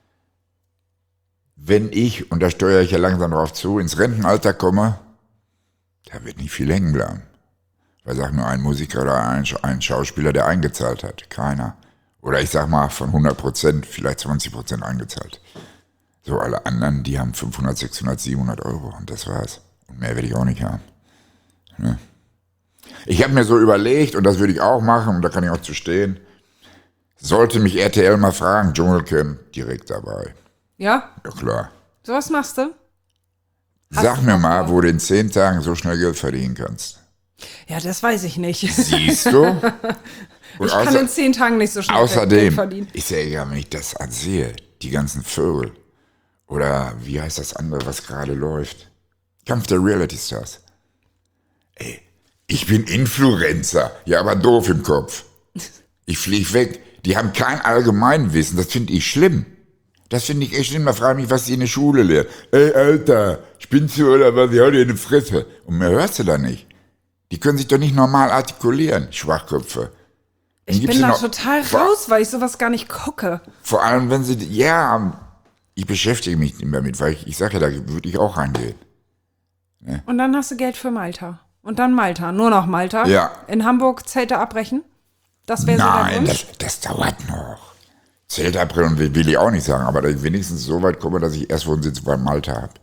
wenn ich, und da steuere ich ja langsam drauf zu, ins Rentenalter komme, da wird nicht viel hängen bleiben. Weil sag nur ein Musiker oder ein Schauspieler, der eingezahlt hat. Keiner. Oder ich sag mal von 100%, vielleicht 20% eingezahlt. So alle anderen, die haben 500, 600, 700 Euro und das war's. Und mehr will ich auch nicht haben. Ne? Ich habe mir so überlegt, und das würde ich auch machen, und da kann ich auch zu stehen, sollte mich RTL mal fragen, Dschungelcamp direkt dabei. Ja? Ja klar. So was machst du? Sag mir mal, wo du in 10 Tagen so schnell Geld verdienen kannst. Ja, das weiß ich nicht. Siehst du? Und Ich kann in 10 Tagen nicht so schnell Geld außerdem, verdienen. ich sehe ja, wenn ich das sehe, die ganzen Vögel, oder wie heißt das andere, was gerade läuft? Kampf der Reality Stars. Ey, ich bin Influencer, ja, aber doof im Kopf. Ich flieg weg. Die haben kein Allgemeinwissen, das finde ich schlimm. Das finde ich echt schlimm. Da frage ich mich, was die in der Schule lehren. Ey, Alter, spinnst du oder was? Ich hau dir in die Fresse. Und mehr hörst du da nicht. Die können sich doch nicht normal artikulieren, Schwachköpfe. Ich bin da total raus, weil ich sowas gar nicht gucke. Vor allem, wenn sie, ich beschäftige mich nicht mehr mit, weil ich sage ja, da würde ich auch reingehen. Ne? Und dann hast du Geld für Malta. Und dann Malta, nur noch Malta. Ja. In Hamburg Zelte abbrechen. Das wäre so der Wunsch. Nein, das dauert noch. Zelte abbrechen will ich auch nicht sagen, aber dass ich wenigstens so weit komme, dass ich erst Wohnsitz bei Malta habe.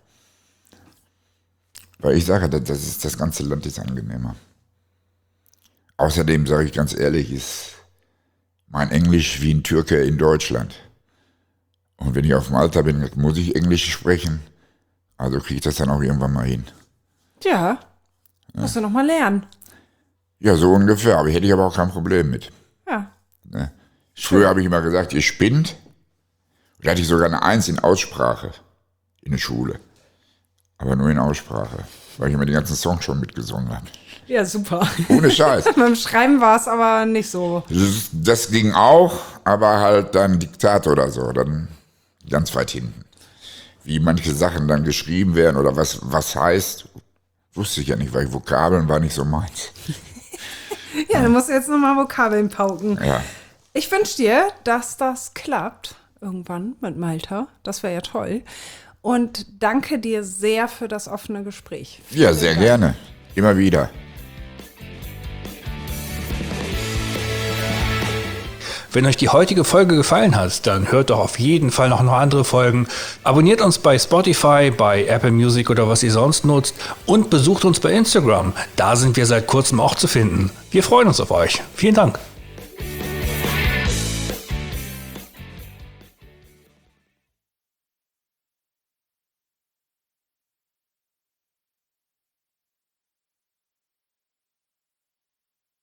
Weil ich sage, das ganze Land ist angenehmer. Außerdem sage ich ganz ehrlich, ist mein Englisch wie ein Türke in Deutschland. Und wenn ich auf Malta bin, muss ich Englisch sprechen. Also kriege ich das dann auch irgendwann mal hin. Ja, musst du noch mal lernen. Ja, so ungefähr. Hätte ich aber auch kein Problem mit. Ja. Ne? Früher habe ich immer gesagt, ihr spinnt. Da hatte ich sogar eine 1 in Aussprache in der Schule. Aber nur in Aussprache, weil ich immer die ganzen Songs schon mitgesungen habe. Ja, super. Ohne Scheiß. Beim Schreiben war es aber nicht so. Das ging auch, aber halt dann Diktat oder so, dann ganz weit hinten. Wie manche Sachen dann geschrieben werden oder was heißt, wusste ich ja nicht, weil Vokabeln war nicht so meins. Ja, du musst jetzt nochmal Vokabeln pauken. Ja. Ich wünsche dir, dass das klappt irgendwann mit Malta. Das wäre ja toll. Und danke dir sehr für das offene Gespräch. Ja, sehr gerne. Immer wieder. Wenn euch die heutige Folge gefallen hat, dann hört doch auf jeden Fall noch andere Folgen. Abonniert uns bei Spotify, bei Apple Music oder was ihr sonst nutzt und besucht uns bei Instagram. Da sind wir seit kurzem auch zu finden. Wir freuen uns auf euch. Vielen Dank.